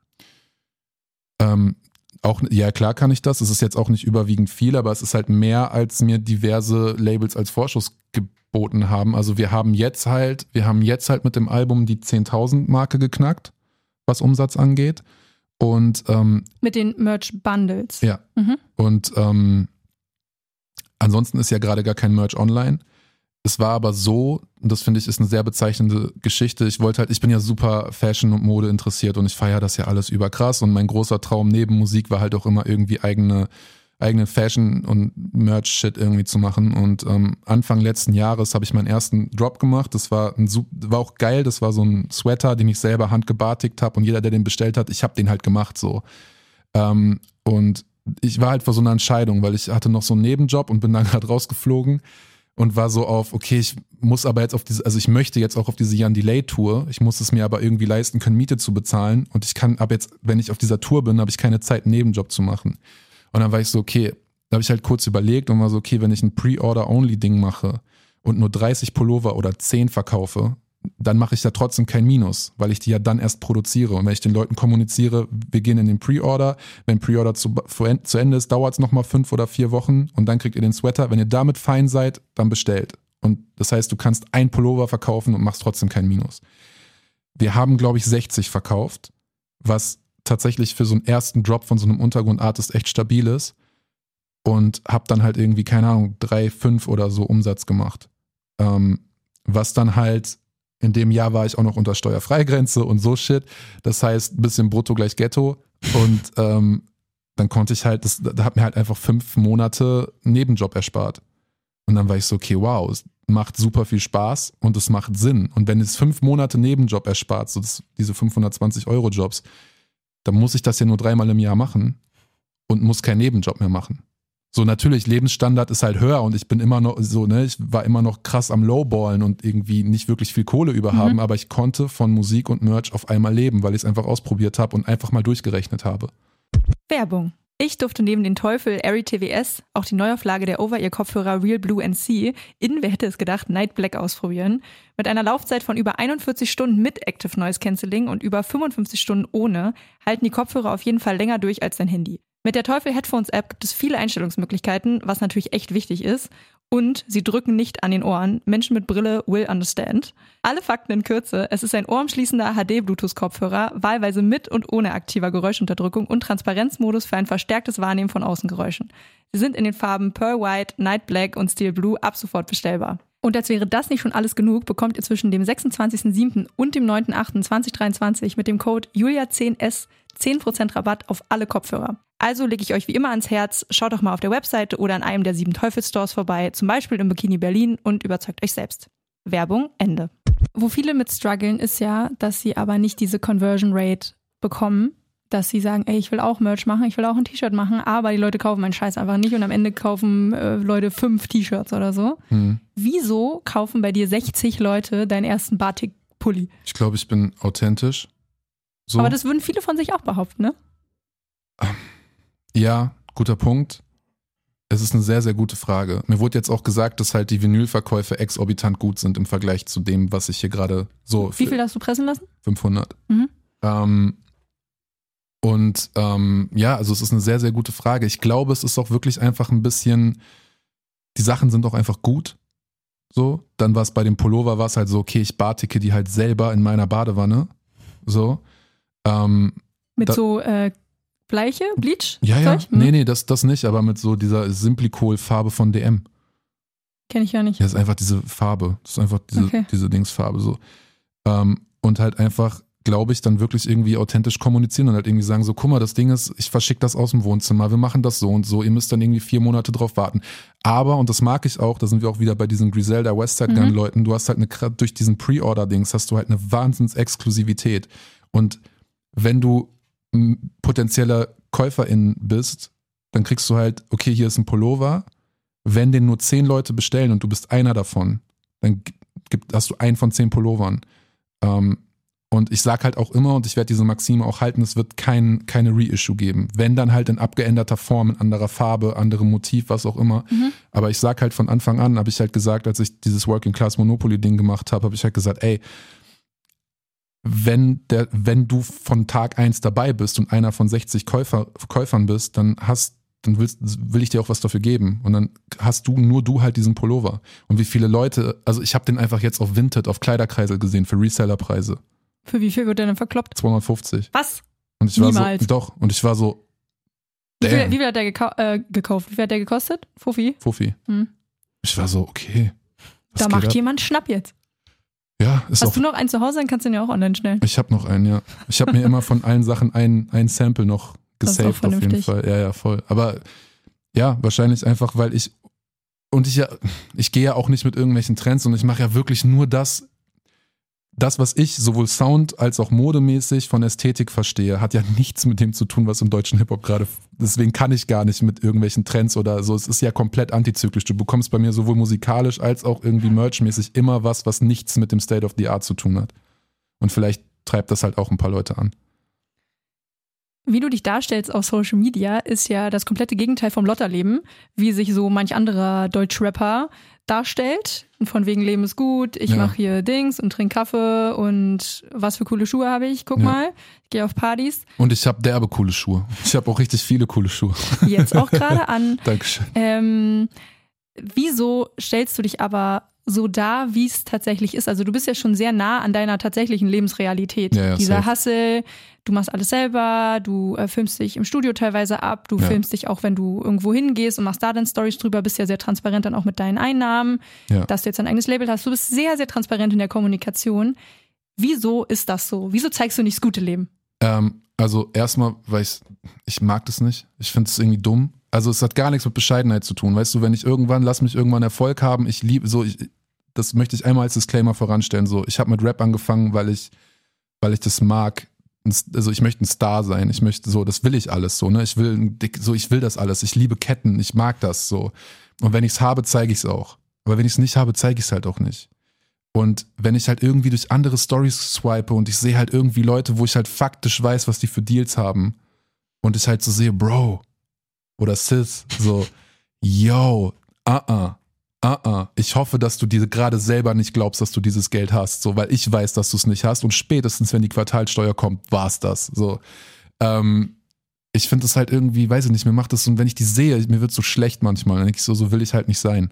Ja, klar kann ich das. Es ist jetzt auch nicht überwiegend viel, aber es ist halt mehr, als mir diverse Labels als Vorschuss geboten haben. Also wir haben jetzt halt mit dem Album die 10.000 Marke geknackt, was Umsatz angeht. Und mit den Merch-Bundles. Ja. Mhm. Und ansonsten ist ja gerade gar kein Merch online. Es war aber so, und das finde ich ist eine sehr bezeichnende Geschichte, ich bin ja super Fashion und Mode interessiert und ich feiere das ja alles überkrass und mein großer Traum neben Musik war halt auch immer irgendwie eigene Fashion und Merch-Shit irgendwie zu machen und Anfang letzten Jahres habe ich meinen ersten Drop gemacht, das war auch geil, das war so ein Sweater, den ich selber handgebartigt habe und jeder, der den bestellt hat, ich habe den halt gemacht so. Und ich war halt vor so einer Entscheidung, weil ich hatte noch so einen Nebenjob und bin dann gerade rausgeflogen und war so auf, okay, ich muss aber jetzt ich möchte jetzt auch auf diese Jan Delay Tour, ich muss es mir aber irgendwie leisten können, Miete zu bezahlen und ich kann ab jetzt, wenn ich auf dieser Tour bin, habe ich keine Zeit, einen Nebenjob zu machen. Und dann war ich so, okay, da habe ich halt kurz überlegt und war so, okay, wenn ich ein Pre-Order-Only-Ding mache und nur 30 Pullover oder 10 verkaufe, dann mache ich da trotzdem kein Minus, weil ich die ja dann erst produziere. Und wenn ich den Leuten kommuniziere, wir gehen in den Pre-Order, wenn Pre-Order zu Ende ist, dauert es nochmal 5 oder 4 Wochen und dann kriegt ihr den Sweater. Wenn ihr damit fein seid, dann bestellt. Und das heißt, du kannst ein Pullover verkaufen und machst trotzdem kein Minus. Wir haben, glaube ich, 60 verkauft, was tatsächlich für so einen ersten Drop von so einem Untergrund-Artist echt stabil ist und habe dann halt irgendwie, keine Ahnung, 3, 5 oder so Umsatz gemacht. Was dann halt in dem Jahr war ich auch noch unter Steuerfreigrenze und so Shit. Das heißt, ein bisschen Brutto gleich Ghetto. Und dann konnte ich halt, da hat mir halt einfach 5 Monate Nebenjob erspart. Und dann war ich so, okay, wow, es macht super viel Spaß und es macht Sinn. Und wenn es 5 Monate Nebenjob erspart, so diese 520-Euro-Jobs, dann muss ich das ja nur 3-mal im Jahr machen und muss keinen Nebenjob mehr machen. So, natürlich, Lebensstandard ist halt höher und ich bin immer noch so, ne, ich war immer noch krass am Lowballen und irgendwie nicht wirklich viel Kohle überhaben, aber ich konnte von Musik und Merch auf einmal leben, weil ich es einfach ausprobiert habe und einfach mal durchgerechnet habe. Werbung. Ich durfte neben den Teufel Airy TWS auch die Neuauflage der Over-Ear-Kopfhörer Real Blue NC in, wer hätte es gedacht, Night Black ausprobieren. Mit einer Laufzeit von über 41 Stunden mit Active Noise Cancelling und über 55 Stunden ohne halten die Kopfhörer auf jeden Fall länger durch als dein Handy. Mit der Teufel Headphones App gibt es viele Einstellungsmöglichkeiten, was natürlich echt wichtig ist. Und sie drücken nicht an den Ohren. Menschen mit Brille will understand. Alle Fakten in Kürze. Es ist ein ohrenschließender HD-Bluetooth-Kopfhörer, wahlweise mit und ohne aktiver Geräuschunterdrückung und Transparenzmodus für ein verstärktes Wahrnehmen von Außengeräuschen. Sie sind in den Farben Pearl White, Night Black und Steel Blue ab sofort bestellbar. Und als wäre das nicht schon alles genug, bekommt ihr zwischen dem 26.07. und dem 9.08.2023 mit dem Code JULIA10S 10% Rabatt auf alle Kopfhörer. Also lege ich euch wie immer ans Herz, schaut doch mal auf der Webseite oder an einem der 7 Teufel-Stores vorbei, zum Beispiel im Bikini Berlin und überzeugt euch selbst. Werbung, Ende. Wo viele mit strugglen, ist ja, dass sie aber nicht diese Conversion Rate bekommen, dass sie sagen, ey, ich will auch Merch machen, ich will auch ein T-Shirt machen, aber die Leute kaufen meinen Scheiß einfach nicht und am Ende kaufen Leute 5 T-Shirts oder so. Wieso kaufen bei dir 60 Leute deinen ersten Batik-Pulli? Ich glaube, ich bin authentisch. So. Aber das würden viele von sich auch behaupten, ne? Ja, guter Punkt. Es ist eine sehr, sehr gute Frage. Mir wurde jetzt auch gesagt, dass halt die Vinylverkäufe exorbitant gut sind im Vergleich zu dem, was ich hier gerade so... Wie viel hast du pressen lassen? 500. Mhm. Ja, also es ist eine sehr, sehr gute Frage. Ich glaube, es ist auch wirklich einfach ein bisschen... Die Sachen sind auch einfach gut. So, dann war es bei dem Pullover, war es halt so, okay, ich bartige die halt selber in meiner Badewanne. So. Mit so Bleiche, Bleach? Ja. Nee, das nicht, aber mit so dieser Simplicol-Farbe von DM. Kenn ich ja nicht. Ja, ist einfach diese Farbe. Das ist einfach diese Dingsfarbe so. Und halt einfach, glaube ich, dann wirklich irgendwie authentisch kommunizieren und halt irgendwie sagen so, guck mal, das Ding ist, ich verschicke das aus dem Wohnzimmer, wir machen das so und so, ihr müsst dann irgendwie 4 Monate drauf warten. Aber, und das mag ich auch, da sind wir auch wieder bei diesen Griselda Westside Gun Leuten, du hast halt durch diesen Pre-Order-Dings hast du halt eine Wahnsinns-Exklusivität. Und wenn du potenzieller Käuferin bist, dann kriegst du halt, okay, hier ist ein Pullover, wenn den nur 10 Leute bestellen und du bist einer davon, dann hast du einen von 10 Pullovern. Und ich sag halt auch immer, und ich werde diese Maxime auch halten, es wird keine Reissue geben. Wenn, dann halt in abgeänderter Form, in anderer Farbe, anderem Motiv, was auch immer. Aber ich sag halt von Anfang an, habe ich halt gesagt, als ich dieses Working Class Monopoly Ding gemacht habe ich halt gesagt, ey, wenn du von Tag 1 dabei bist und einer von 60 Käufern bist, dann will ich dir auch was dafür geben. Und dann hast nur du halt diesen Pullover. Und wie viele Leute, also ich habe den einfach jetzt auf Vinted, auf Kleiderkreisel gesehen, für Resellerpreise. Für wie viel wird der denn verkloppt? 250. Was? Und ich Niemals. Und ich war so, wie viel hat der gekauft? Wie viel hat der gekostet? Fuffi? Ich war so, okay. Da macht jemand Schnapp jetzt. Ja, ist Hast du noch einen zu Hause, dann kannst du den ja auch online stellen. Ich habe noch einen, ja. Ich habe mir immer von allen Sachen ein Sample noch gesaved auf jeden Fall. Ja, voll. Aber ja, wahrscheinlich einfach, weil ich gehe ja auch nicht mit irgendwelchen Trends und ich mache ja wirklich nur das, was ich sowohl Sound als auch modemäßig von Ästhetik verstehe, hat ja nichts mit dem zu tun, was im deutschen Hip-Hop gerade, deswegen kann ich gar nicht mit irgendwelchen Trends oder so, es ist ja komplett antizyklisch. Du bekommst bei mir sowohl musikalisch als auch irgendwie merchmäßig immer was nichts mit dem State of the Art zu tun hat. Und vielleicht treibt das halt auch ein paar Leute an. Wie du dich darstellst auf Social Media, ist ja das komplette Gegenteil vom Lotterleben, wie sich so manch anderer Deutsch-Rapper darstellt. Und von wegen Leben ist gut, ich mache hier Dings und trinke Kaffee und was für coole Schuhe habe ich, guck mal, ich gehe auf Partys. Und ich habe derbe coole Schuhe. Ich habe auch richtig viele coole Schuhe. Jetzt auch gerade an. Dankeschön. Wieso stellst du dich aber so dar, wie es tatsächlich ist? Also du bist ja schon sehr nah an deiner tatsächlichen Lebensrealität. Ja, dieser Hustle, du machst alles selber, du filmst dich im Studio teilweise ab, du filmst dich auch, wenn du irgendwo hingehst und machst da dann Storys drüber, bist ja sehr transparent dann auch mit deinen Einnahmen, dass du jetzt dein eigenes Label hast. Du bist sehr, sehr transparent in der Kommunikation. Wieso ist das so? Wieso zeigst du nicht das gute Leben? Also erstmal, weil ich mag das nicht. Ich finde es irgendwie dumm. Also es hat gar nichts mit Bescheidenheit zu tun. Weißt du, lass mich irgendwann Erfolg haben. Das möchte ich einmal als Disclaimer voranstellen. So, ich habe mit Rap angefangen, weil ich das mag. Also ich möchte ein Star sein. Das will ich alles so, ne? Ich will das alles. Ich liebe Ketten. Ich mag das so. Und wenn ich es habe, zeige ich es auch. Aber wenn ich es nicht habe, zeige ich es halt auch nicht. Und wenn ich halt irgendwie durch andere Storys swipe und ich sehe halt irgendwie Leute, wo ich halt faktisch weiß, was die für Deals haben und ich halt so sehe, Bro oder Sis, so, yo, ich hoffe, dass du dir gerade selber nicht glaubst, dass du dieses Geld hast, so, weil ich weiß, dass du es nicht hast und spätestens, wenn die Quartalssteuer kommt, war's das, so. Ich finde das halt irgendwie, weiß ich nicht, mir macht das, und wenn ich die sehe, mir wird so schlecht manchmal, dann denke ich so will ich halt nicht sein.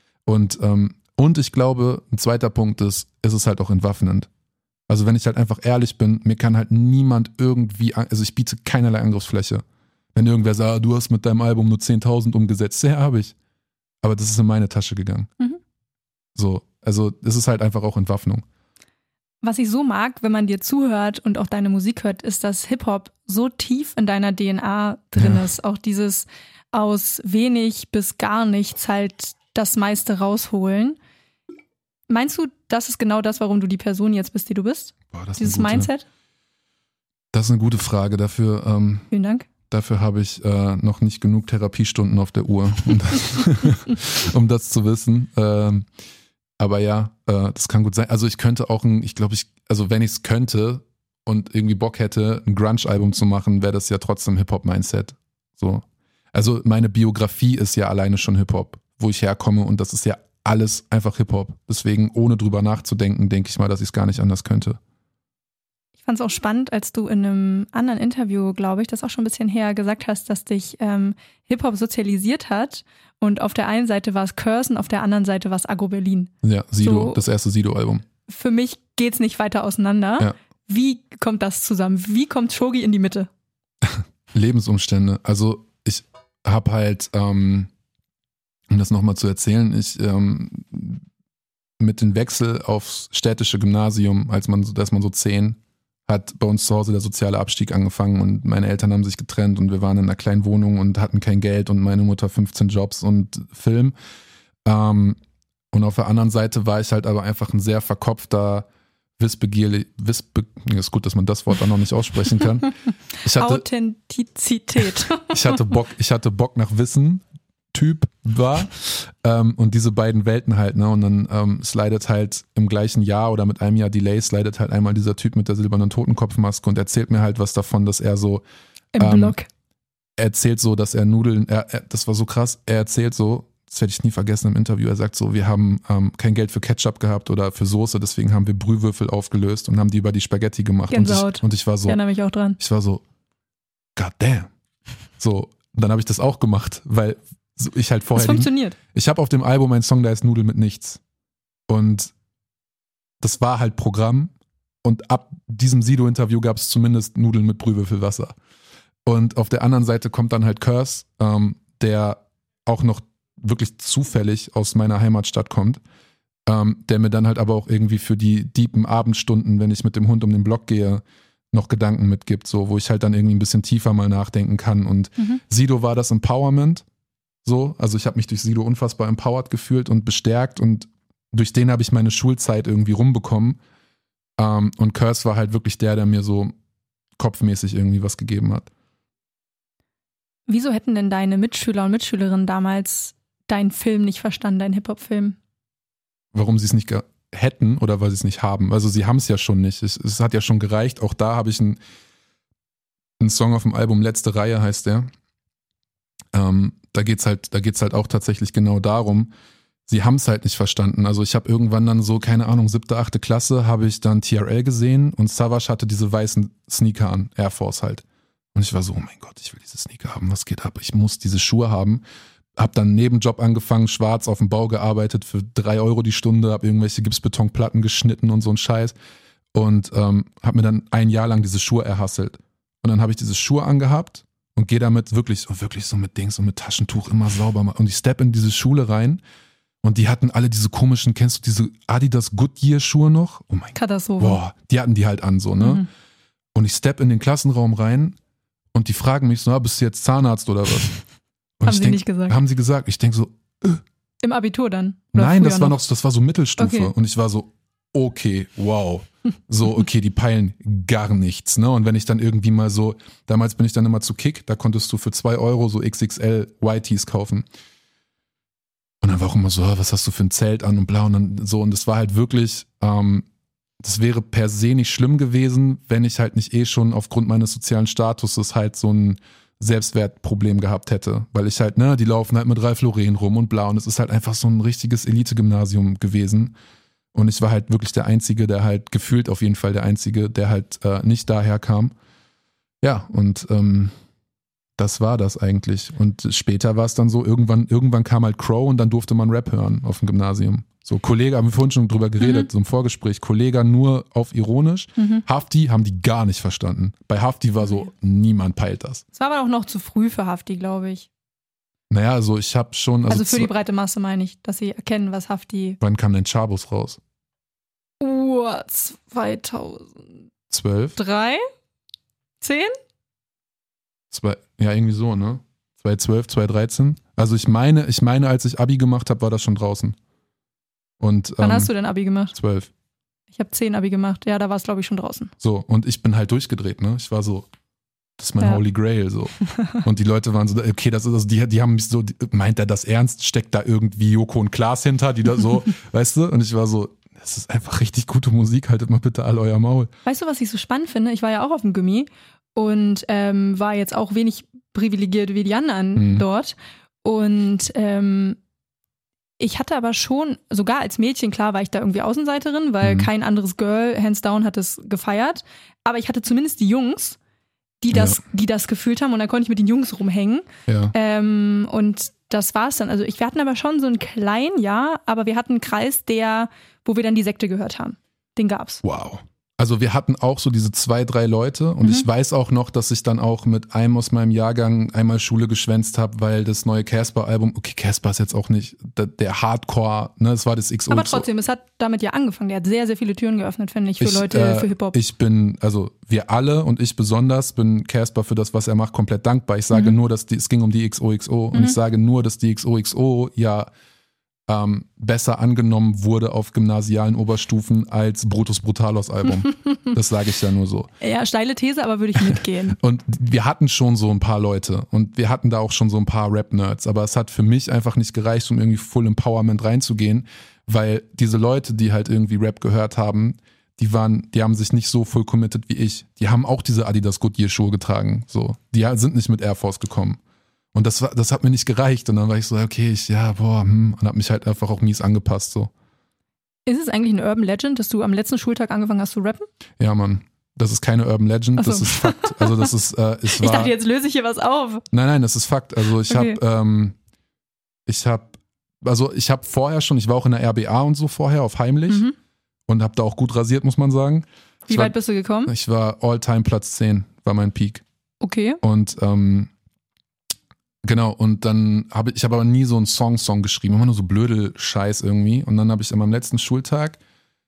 Und ich glaube, ein zweiter Punkt ist es halt auch entwaffnend. Also wenn ich halt einfach ehrlich bin, mir kann halt niemand irgendwie, also ich biete keinerlei Angriffsfläche. Wenn irgendwer sagt, du hast mit deinem Album nur 10.000 umgesetzt, ja, habe ich. Aber das ist in meine Tasche gegangen. So, also es ist halt einfach auch Entwaffnung. Was ich so mag, wenn man dir zuhört und auch deine Musik hört, ist, dass Hip-Hop so tief in deiner DNA drin ist. Auch dieses aus wenig bis gar nichts halt das meiste rausholen. Meinst du, das ist genau das, warum du die Person jetzt bist, die du bist? Dieses Mindset? Das ist eine gute Frage. Dafür, vielen Dank. Dafür habe ich noch nicht genug Therapiestunden auf der Uhr, um das zu wissen. Aber ja, das kann gut sein. Also ich könnte auch wenn ich es könnte und irgendwie Bock hätte, ein Grunge-Album zu machen, wäre das ja trotzdem Hip-Hop-Mindset. So. Also meine Biografie ist ja alleine schon Hip-Hop, wo ich herkomme, und das ist ja alles einfach Hip-Hop. Deswegen, ohne drüber nachzudenken, denke ich mal, dass ich es gar nicht anders könnte. Ich fand es auch spannend, als du in einem anderen Interview, glaube ich, das auch schon ein bisschen her, gesagt hast, dass dich Hip-Hop sozialisiert hat. Und auf der einen Seite war es Curse, auf der anderen Seite war es Agro Berlin. Ja, Sido, so, das erste Sido-Album. Für mich geht's nicht weiter auseinander. Ja. Wie kommt das zusammen? Wie kommt Shogi in die Mitte? Lebensumstände. Also ich habe halt, um das nochmal zu erzählen, mit dem Wechsel aufs städtische Gymnasium, dass man so 10, hat bei uns zu Hause der soziale Abstieg angefangen und meine Eltern haben sich getrennt und wir waren in einer kleinen Wohnung und hatten kein Geld und meine Mutter 15 Jobs und Film. Und auf der anderen Seite war ich halt aber einfach ein sehr verkopfter, ist gut, dass man das Wort auch noch nicht aussprechen kann. Authentizität. Ich hatte Bock nach Wissen, Typ war. Und diese beiden Welten halt, ne? Und dann slidet halt im gleichen Jahr oder mit einem Jahr Delay slidet halt einmal dieser Typ mit der silbernen Totenkopfmaske und erzählt mir halt was davon, dass er so im Blog. Er erzählt so, dass er Nudeln, das war so krass, er erzählt so, das werde ich nie vergessen im Interview, er sagt so, wir haben kein Geld für Ketchup gehabt oder für Soße, deswegen haben wir Brühwürfel aufgelöst und haben die über die Spaghetti gemacht. Und ich war so, ich erinnere mich auch dran. Ich war so, god damn. So, und dann habe ich das auch gemacht, weil ich halt vorher... Das funktioniert. Ich habe auf dem Album einen Song, der heißt Nudeln mit nichts. Und das war halt Programm und ab diesem Sido-Interview gab es zumindest Nudeln mit Brühwürfelwasser. Und auf der anderen Seite kommt dann halt Curse, der auch noch wirklich zufällig aus meiner Heimatstadt kommt, der mir dann halt aber auch irgendwie für die deepen Abendstunden, wenn ich mit dem Hund um den Block gehe, noch Gedanken mitgibt, so, wo ich halt dann irgendwie ein bisschen tiefer mal nachdenken kann. Und Sido war das Empowerment, so, also ich habe mich durch Sido unfassbar empowered gefühlt und bestärkt und durch den habe ich meine Schulzeit irgendwie rumbekommen. Und Curse war halt wirklich der mir so kopfmäßig irgendwie was gegeben hat. Wieso hätten denn deine Mitschüler und Mitschülerinnen damals deinen Film nicht verstanden, deinen Hip-Hop-Film? Warum sie es nicht hätten oder weil sie es nicht haben. Also sie haben es ja schon nicht. Es hat ja schon gereicht. Auch da habe ich einen Song auf dem Album, Letzte Reihe heißt der. Da geht's halt auch tatsächlich genau darum, sie haben es halt nicht verstanden. Also ich habe irgendwann dann so, keine Ahnung, 7., 8. Klasse, habe ich dann TRL gesehen und Savage hatte diese weißen Sneaker an, Air Force halt. Und ich war so, oh mein Gott, ich will diese Sneaker haben, was geht ab? Ich muss diese Schuhe haben. Hab dann einen Nebenjob angefangen, schwarz auf dem Bau gearbeitet für 3 Euro die Stunde, hab irgendwelche Gipsbetonplatten geschnitten und so ein Scheiß. Und hab mir dann ein Jahr lang diese Schuhe erhasselt. Und dann habe ich diese Schuhe angehabt und gehe damit wirklich so mit Dings und mit Taschentuch immer sauber machen. Und ich step in diese Schule rein und die hatten alle diese komischen, kennst du diese Adidas Goodyear Schuhe noch? Oh mein Gott. Katastrophe. Boah, die hatten die halt an so, ne? Mhm. Und ich step in den Klassenraum rein und die fragen mich so, bist du jetzt Zahnarzt oder was? Und nicht gesagt. Haben sie gesagt. Ich denke so, im Abitur dann? Nein, das war so Mittelstufe. Okay. Und ich war so, okay, wow. So, okay, die peilen gar nichts, ne? Und wenn ich dann irgendwie mal so, damals bin ich dann immer zu Kick, da konntest du für 2 Euro so XXL Whiteys kaufen. Und dann war auch immer so, was hast du für ein Zelt an und bla und dann so. Und das war halt wirklich, das wäre per se nicht schlimm gewesen, wenn ich halt nicht schon aufgrund meines sozialen Statuses halt so ein Selbstwertproblem gehabt hätte, weil ich halt, die laufen halt mit Ralph Lauren rum und bla und es ist halt einfach so ein richtiges Elite-Gymnasium gewesen und ich war halt wirklich der Einzige, der halt gefühlt auf jeden Fall der Einzige, der halt nicht daher kam. Ja, und das war das eigentlich und später war es dann so, irgendwann kam halt Crow und dann durfte man Rap hören auf dem Gymnasium. So, Kollege, haben wir vorhin schon drüber geredet, so im Vorgespräch, Kollege nur auf ironisch. Hafti haben die gar nicht verstanden. Bei Hafti war so, niemand peilt das. Es war aber auch noch zu früh für Hafti, glaube ich. Naja, also ich habe schon... Also für die breite Masse meine ich, dass sie erkennen, was Hafti... Wann kam denn Chabos raus? 2012? 3? 10? Ja, irgendwie so, ne? 2012, 2013. Also ich meine, als ich Abi gemacht habe, war das schon draußen. Und, wann hast du denn Abi gemacht? 12. Ich habe 10 Abi gemacht. Ja, da war es, glaube ich, schon draußen. So, und ich bin halt durchgedreht, ne? Ich war so, das ist mein Holy Grail, so. Und die Leute waren so, okay, das ist, also die haben mich so, meint er das ernst? Steckt da irgendwie Joko und Klaas hinter, die da so, weißt du? Und ich war so, das ist einfach richtig gute Musik, haltet mal bitte alle euer Maul. Weißt du, was ich so spannend finde? Ich war ja auch auf dem Gymi und war jetzt auch wenig privilegiert wie die anderen dort. Und ich hatte aber schon, sogar als Mädchen, klar war ich da irgendwie Außenseiterin, weil kein anderes Girl, hands down, hat es gefeiert. Aber ich hatte zumindest die Jungs, die das gefühlt haben und da konnte ich mit den Jungs rumhängen. Ja. Und das war's dann. Also wir hatten aber schon so einen kleinen, aber wir hatten einen Kreis, wo wir dann die Sekte gehört haben. Den gab's. Wow. Also wir hatten auch so diese 2, 3 Leute und ich weiß auch noch, dass ich dann auch mit einem aus meinem Jahrgang einmal Schule geschwänzt habe, weil das neue Casper-Album, okay, Casper ist jetzt auch nicht der Hardcore, ne, es war das XO. Aber trotzdem, es hat damit ja angefangen. Der hat sehr, sehr viele Türen geöffnet, finde ich, für Leute, für Hip-Hop. Wir alle und ich besonders bin Casper für das, was er macht, komplett dankbar. Ich sage nur, es ging um die XOXO und ich sage nur, dass die XOXO ja besser angenommen wurde auf gymnasialen Oberstufen als Brutus Brutalos Album. Das sage ich ja nur so. Ja, steile These, aber würde ich mitgehen. Und wir hatten schon so ein paar Leute und wir hatten da auch schon so ein paar Rap-Nerds, aber es hat für mich einfach nicht gereicht, um irgendwie Full Empowerment reinzugehen, weil diese Leute, die halt irgendwie Rap gehört haben, die haben sich nicht so full committed wie ich. Die haben auch diese Adidas Goodyear Schuhe getragen, so. Die sind nicht mit Air Force gekommen. Und das hat mir nicht gereicht. Und dann war ich so, okay, und hab mich halt einfach auch mies angepasst, so. Ist es eigentlich eine Urban Legend, dass du am letzten Schultag angefangen hast zu rappen? Ja, Mann. Das ist keine Urban Legend, das ist Fakt. Also das ist, ich dachte, jetzt löse ich hier was auf. Nein, das ist Fakt. Also ich habe vorher schon, ich war auch in der RBA und so vorher auf Heimlich und habe da auch gut rasiert, muss man sagen. Wie weit bist du gekommen? Ich war All-Time Platz 10, war mein Peak. Okay. Und genau, und dann habe ich aber nie so einen Song geschrieben, immer nur so blöde Scheiß irgendwie. Und dann habe ich an meinem letzten Schultag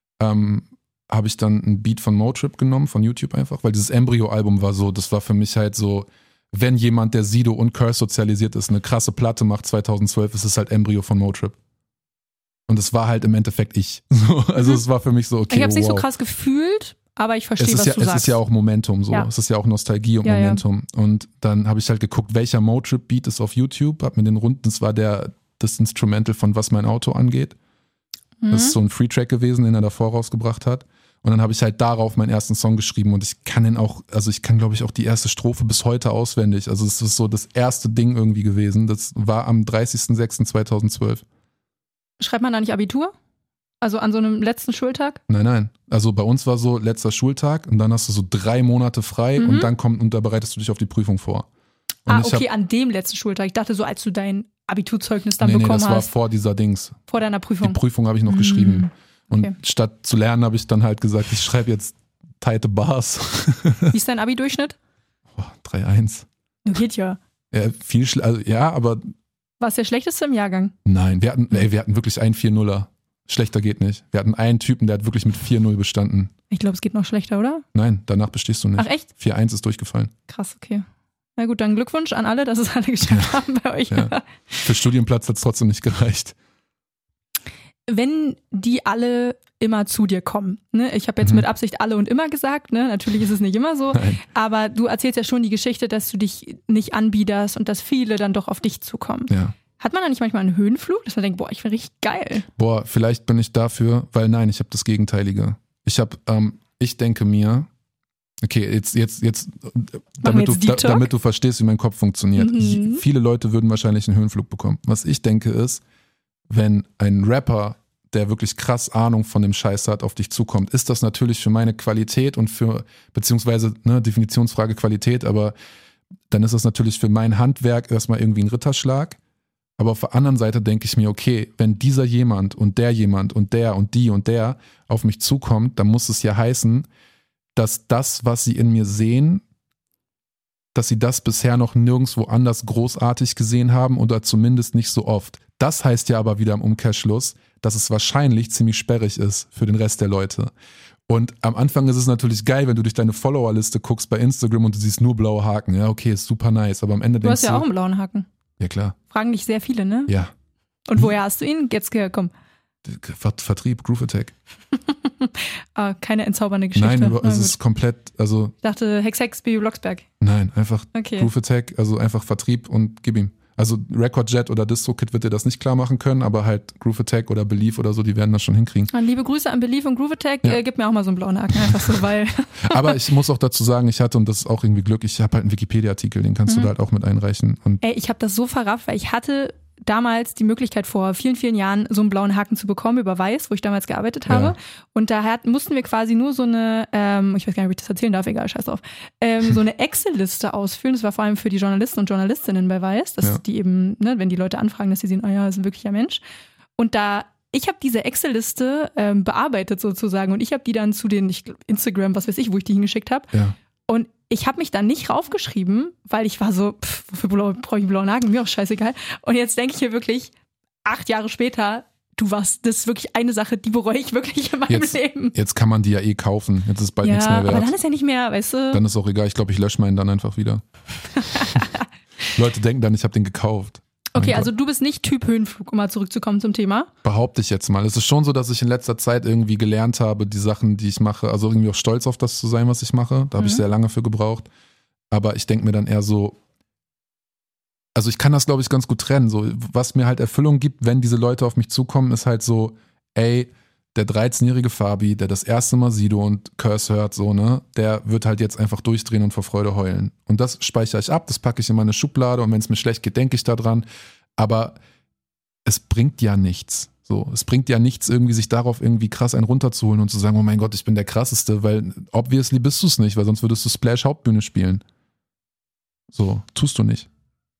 habe ich dann einen Beat von Motrip genommen, von YouTube einfach, weil dieses Embryo-Album war so, das war für mich halt so, wenn jemand, der Sido und Curse sozialisiert ist, eine krasse Platte macht 2012, ist es halt Embryo von Motrip. Und es war halt im Endeffekt ich. Also es war für mich so, okay, ich habe es nicht so krass gefühlt, aber ich verstehe, was du sagst. Es ist ja auch Momentum so. Ja. Es ist ja auch Nostalgie und Momentum. Ja. Und dann habe ich halt geguckt, welcher Motrip-Beat ist auf YouTube, hab mir den runden, das war das Instrumental von Was mein Auto angeht. Das ist so ein Free-Track gewesen, den er davor rausgebracht hat. Und dann habe ich halt darauf meinen ersten Song geschrieben und ich kann glaube ich auch die erste Strophe bis heute auswendig. Also es ist so das erste Ding irgendwie gewesen. Das war am 30.06.2012. Schreibt man da nicht Abitur? Also an so einem letzten Schultag? Nein. Also bei uns war so letzter Schultag und dann hast du so 3 Monate frei und da bereitest du dich auf die Prüfung vor. Und an dem letzten Schultag. Ich dachte so, als du dein Abiturzeugnis dann bekommen hast. Nee, das war vor dieser Dings. Vor deiner Prüfung. Die Prüfung habe ich noch geschrieben. Und statt zu lernen habe ich dann halt gesagt, ich schreibe jetzt tighte Bars. Wie ist dein Abi-Durchschnitt? 3,1. Geht ja. Ja, aber... War es der schlechteste im Jahrgang? Nein, wir hatten wirklich einen 4-0er. Schlechter geht nicht. Wir hatten einen Typen, der hat wirklich mit 4-0 bestanden. Ich glaube, es geht noch schlechter, oder? Nein, danach bestehst du nicht. Ach echt? 4-1 ist durchgefallen. Krass, okay. Na gut, dann Glückwunsch an alle, dass es alle geschafft haben bei euch. Ja. Für Studienplatz hat es trotzdem nicht gereicht. Wenn die alle immer zu dir kommen, ne? Ich habe jetzt mit Absicht alle und immer gesagt, ne? Natürlich ist es nicht immer so, aber du erzählst ja schon die Geschichte, dass du dich nicht anbiederst und dass viele dann doch auf dich zukommen. Ja. Hat man da nicht manchmal einen Höhenflug, dass man denkt, boah, ich bin richtig geil? Boah, vielleicht bin ich dafür, weil nein, ich habe das Gegenteilige. Ich denke mir, okay, jetzt damit du verstehst, wie mein Kopf funktioniert. Viele Leute würden wahrscheinlich einen Höhenflug bekommen. Was ich denke ist, wenn ein Rapper, der wirklich krass Ahnung von dem Scheiß hat, auf dich zukommt, ist das natürlich für meine Qualität und beziehungsweise, Definitionsfrage Qualität, aber dann ist das natürlich für mein Handwerk erstmal irgendwie ein Ritterschlag. Aber auf der anderen Seite denke ich mir, okay, wenn dieser jemand und der jemand und der und die und der auf mich zukommt, dann muss es ja heißen, dass das, was sie in mir sehen, dass sie das bisher noch nirgendwo anders großartig gesehen haben oder zumindest nicht so oft. Das heißt ja aber wieder im Umkehrschluss, dass es wahrscheinlich ziemlich sperrig ist für den Rest der Leute. Und am Anfang ist es natürlich geil, wenn du durch deine Followerliste guckst bei Instagram und du siehst nur blaue Haken. Ja, okay, ist super nice, aber am Ende denkst du... Du hast ja auch einen blauen Haken. Ja, klar. Fragen dich sehr viele, ne? Ja. Und woher hast du ihn? Jetzt komm. Vertrieb, Groove Attack. Keine entzaubernde Geschichte. Nein, es ist komplett, also... Ich dachte Hex, Baby Blocksberg. Nein, einfach Groove Attack, also einfach Vertrieb und gib ihm. Also Recordjet oder DistroKid wird dir das nicht klar machen können, aber halt Groove Attack oder Belief oder so, die werden das schon hinkriegen. Liebe Grüße an Belief und Groove Attack, gib mir auch mal so einen blauen Haken, einfach so, weil... Aber ich muss auch dazu sagen, ich hatte, und das ist auch irgendwie Glück, ich habe halt einen Wikipedia-Artikel, den kannst du da halt auch mit einreichen. Und ich habe das so verrafft, weil ich hatte damals die Möglichkeit vor vielen, vielen Jahren so einen blauen Haken zu bekommen über Weiß, wo ich damals gearbeitet habe. Und da mussten wir quasi nur so eine, ich weiß gar nicht, ob ich das erzählen darf, egal, scheiß drauf, so eine Excel-Liste ausfüllen. Das war vor allem für die Journalisten und Journalistinnen bei Weiß, dass die eben, ne, wenn die Leute anfragen, dass sie sehen, das ist ein wirklicher Mensch. Und ich habe diese Excel-Liste bearbeitet sozusagen und ich habe die dann zu den Instagram, was weiß ich, wo ich die hingeschickt habe. Ja. Und ich habe mich da nicht raufgeschrieben, weil ich war so, wofür brauche ich einen blauen Haken? Mir auch scheißegal. Und jetzt denke ich hier wirklich, 8 Jahre später, das ist wirklich eine Sache, die bereue ich wirklich in meinem Leben. Jetzt kann man die ja kaufen. Jetzt ist bald nichts mehr wert. Aber dann ist ja nicht mehr, weißt du. Dann ist auch egal. Ich glaube, ich lösche meinen dann einfach wieder. Leute denken dann, ich habe den gekauft. Okay, also du bist nicht Typ Höhenflug, um mal zurückzukommen zum Thema. Behaupte ich jetzt mal. Es ist schon so, dass ich in letzter Zeit irgendwie gelernt habe, die Sachen, die ich mache, also irgendwie auch stolz auf das zu sein, was ich mache. Da habe ich sehr lange für gebraucht. Aber ich denke mir dann eher so, also ich kann das, glaube ich, ganz gut trennen. So, was mir halt Erfüllung gibt, wenn diese Leute auf mich zukommen, ist halt so, ey, der 13-jährige Fabi, der das erste Mal Sido und Curse hört, so, ne, der wird halt jetzt einfach durchdrehen und vor Freude heulen. Und das speichere ich ab, das packe ich in meine Schublade und wenn es mir schlecht geht, denke ich da dran. Aber es bringt ja nichts. So, es bringt ja nichts, irgendwie sich darauf irgendwie krass einen runterzuholen und zu sagen, oh mein Gott, ich bin der Krasseste, weil obviously bist du es nicht, weil sonst würdest du Splash Hauptbühne spielen. So, tust du nicht.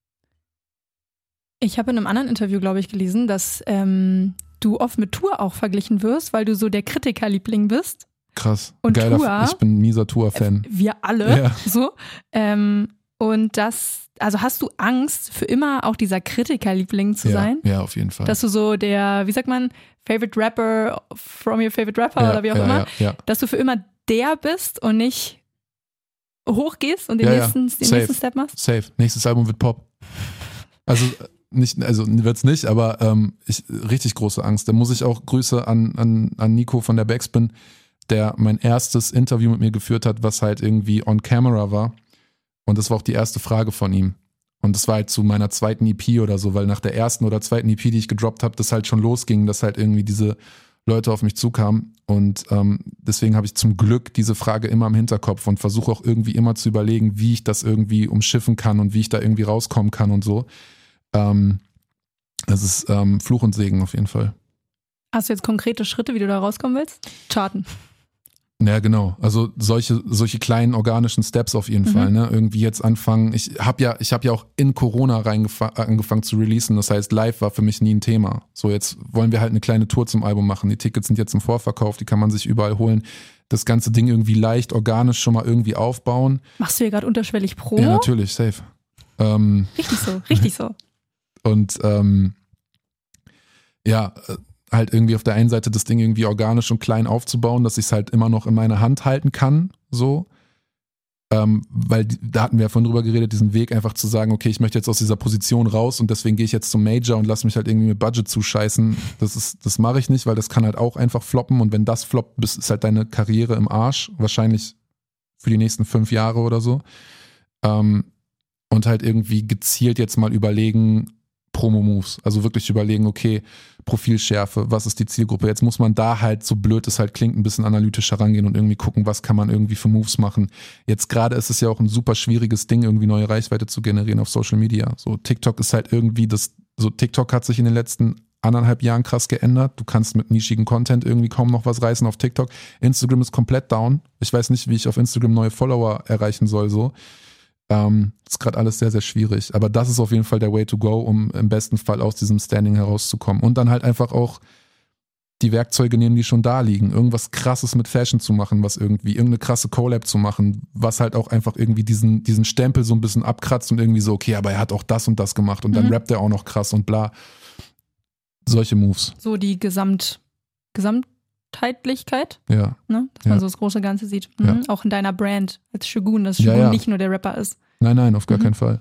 Ich habe in einem anderen Interview, glaube ich, gelesen, dass du oft mit Tour auch verglichen wirst, weil du so der Kritikerliebling bist. Krass. Und Geiler, Tour, ich bin ein mieser Tour-Fan. Wir alle. Ja. So. Und das, also hast du Angst, für immer auch dieser Kritikerliebling zu sein? Ja, auf jeden Fall. Dass du so der, wie sagt man, Favorite Rapper from your favorite rapper oder wie auch immer, dass du für immer der bist und nicht hochgehst und den nächsten Step machst? Safe. Nächstes Album wird Pop. Also wird's nicht, aber richtig große Angst. Da muss ich auch Grüße an Nico von der Backspin, der mein erstes Interview mit mir geführt hat, was halt irgendwie on camera war. Und das war auch die erste Frage von ihm. Und das war halt zu meiner zweiten EP oder so, weil nach der ersten oder zweiten EP, die ich gedroppt habe, das halt schon losging, dass halt irgendwie diese Leute auf mich zukamen. Und deswegen habe ich zum Glück diese Frage immer im Hinterkopf und versuche auch irgendwie immer zu überlegen, wie ich das irgendwie umschiffen kann und wie ich da irgendwie rauskommen kann und so. Das ist Fluch und Segen auf jeden Fall. Hast du jetzt konkrete Schritte, wie du da rauskommen willst? Charten. Ja, genau. Also solche kleinen organischen Steps auf jeden Fall. Ne? Irgendwie jetzt anfangen. Ich hab ja auch in Corona angefangen zu releasen. Das heißt, live war für mich nie ein Thema. So, jetzt wollen wir halt eine kleine Tour zum Album machen. Die Tickets sind jetzt im Vorverkauf, die kann man sich überall holen. Das ganze Ding irgendwie leicht, organisch schon mal irgendwie aufbauen. Machst du hier gerade unterschwellig Pro? Ja, natürlich, safe. Richtig so. Und halt irgendwie auf der einen Seite das Ding irgendwie organisch und klein aufzubauen, dass ich es halt immer noch in meiner Hand halten kann, so. Weil da hatten wir ja vorhin drüber geredet, diesen Weg einfach zu sagen, okay, ich möchte jetzt aus dieser Position raus und deswegen gehe ich jetzt zum Major und lasse mich halt irgendwie mit Budget zuscheißen. Das mache ich nicht, weil das kann halt auch einfach floppen und wenn das floppt, ist halt deine Karriere im Arsch, wahrscheinlich für die nächsten 5 Jahre oder so. Und halt irgendwie gezielt jetzt mal überlegen, Promo-Moves, also wirklich überlegen, okay, Profilschärfe, was ist die Zielgruppe? Jetzt muss man da halt, so blöd es halt klingt, ein bisschen analytischer rangehen und irgendwie gucken, was kann man irgendwie für Moves machen. Jetzt gerade ist es ja auch ein super schwieriges Ding, irgendwie neue Reichweite zu generieren auf Social Media. So TikTok ist halt irgendwie TikTok hat sich in den letzten 1,5 Jahren krass geändert. Du kannst mit nischigen Content irgendwie kaum noch was reißen auf TikTok. Instagram ist komplett down. Ich weiß nicht, wie ich auf Instagram neue Follower erreichen soll, so. Ist gerade alles sehr, sehr schwierig. Aber das ist auf jeden Fall der Way to go, um im besten Fall aus diesem Standing herauszukommen. Und dann halt einfach auch die Werkzeuge nehmen, die schon da liegen. Irgendwas Krasses mit Fashion zu machen, irgendeine krasse Collab zu machen, was halt auch einfach irgendwie diesen Stempel so ein bisschen abkratzt und irgendwie so, okay, aber er hat auch das und das gemacht und dann rappt er auch noch krass und bla. Solche Moves. So die Gesamtheitlichkeit, ne? Dass man so das große Ganze sieht. Auch in deiner Brand als Shogun, dass Shogun nicht nur der Rapper ist. Nein, auf gar keinen Fall.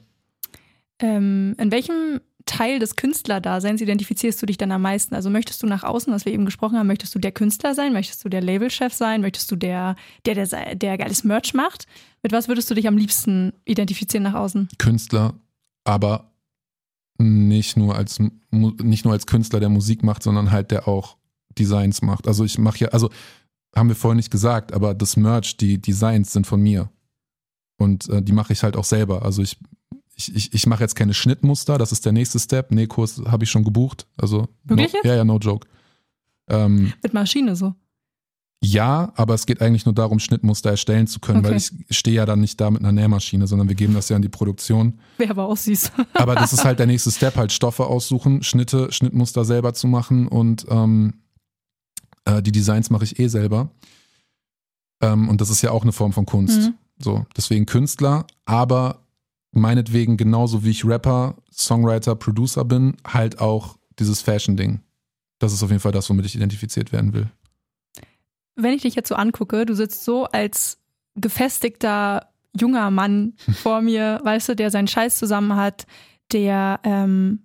In welchem Teil des Künstlerdaseins identifizierst du dich dann am meisten? Also möchtest du nach außen, was wir eben gesprochen haben, möchtest du der Künstler sein? Möchtest du der Labelchef sein? Möchtest du der geiles Merch macht? Mit was würdest du dich am liebsten identifizieren nach außen? Künstler, aber nicht nur als Künstler, der Musik macht, sondern halt der auch Designs macht. Also ich mache haben wir vorhin nicht gesagt, aber das Merch, die Designs sind von mir. Und die mache ich halt auch selber. Also ich mache jetzt keine Schnittmuster, das ist der nächste Step. Kurs habe ich schon gebucht. Also wirklich jetzt? Ja, no joke. Mit Maschine so? Ja, aber es geht eigentlich nur darum, Schnittmuster erstellen zu können, weil ich stehe ja dann nicht da mit einer Nähmaschine, sondern wir geben das ja an die Produktion. Wäre aber auch süß. Aber das ist halt der nächste Step, halt Stoffe aussuchen, Schnittmuster selber zu machen und die Designs mache ich selber. Und das ist ja auch eine Form von Kunst. So, deswegen Künstler, aber meinetwegen genauso wie ich Rapper, Songwriter, Producer bin, halt auch dieses Fashion-Ding. Das ist auf jeden Fall das, womit ich identifiziert werden will. Wenn ich dich jetzt so angucke, du sitzt so als gefestigter junger Mann vor mir, weißt du, der seinen Scheiß zusammen hat, der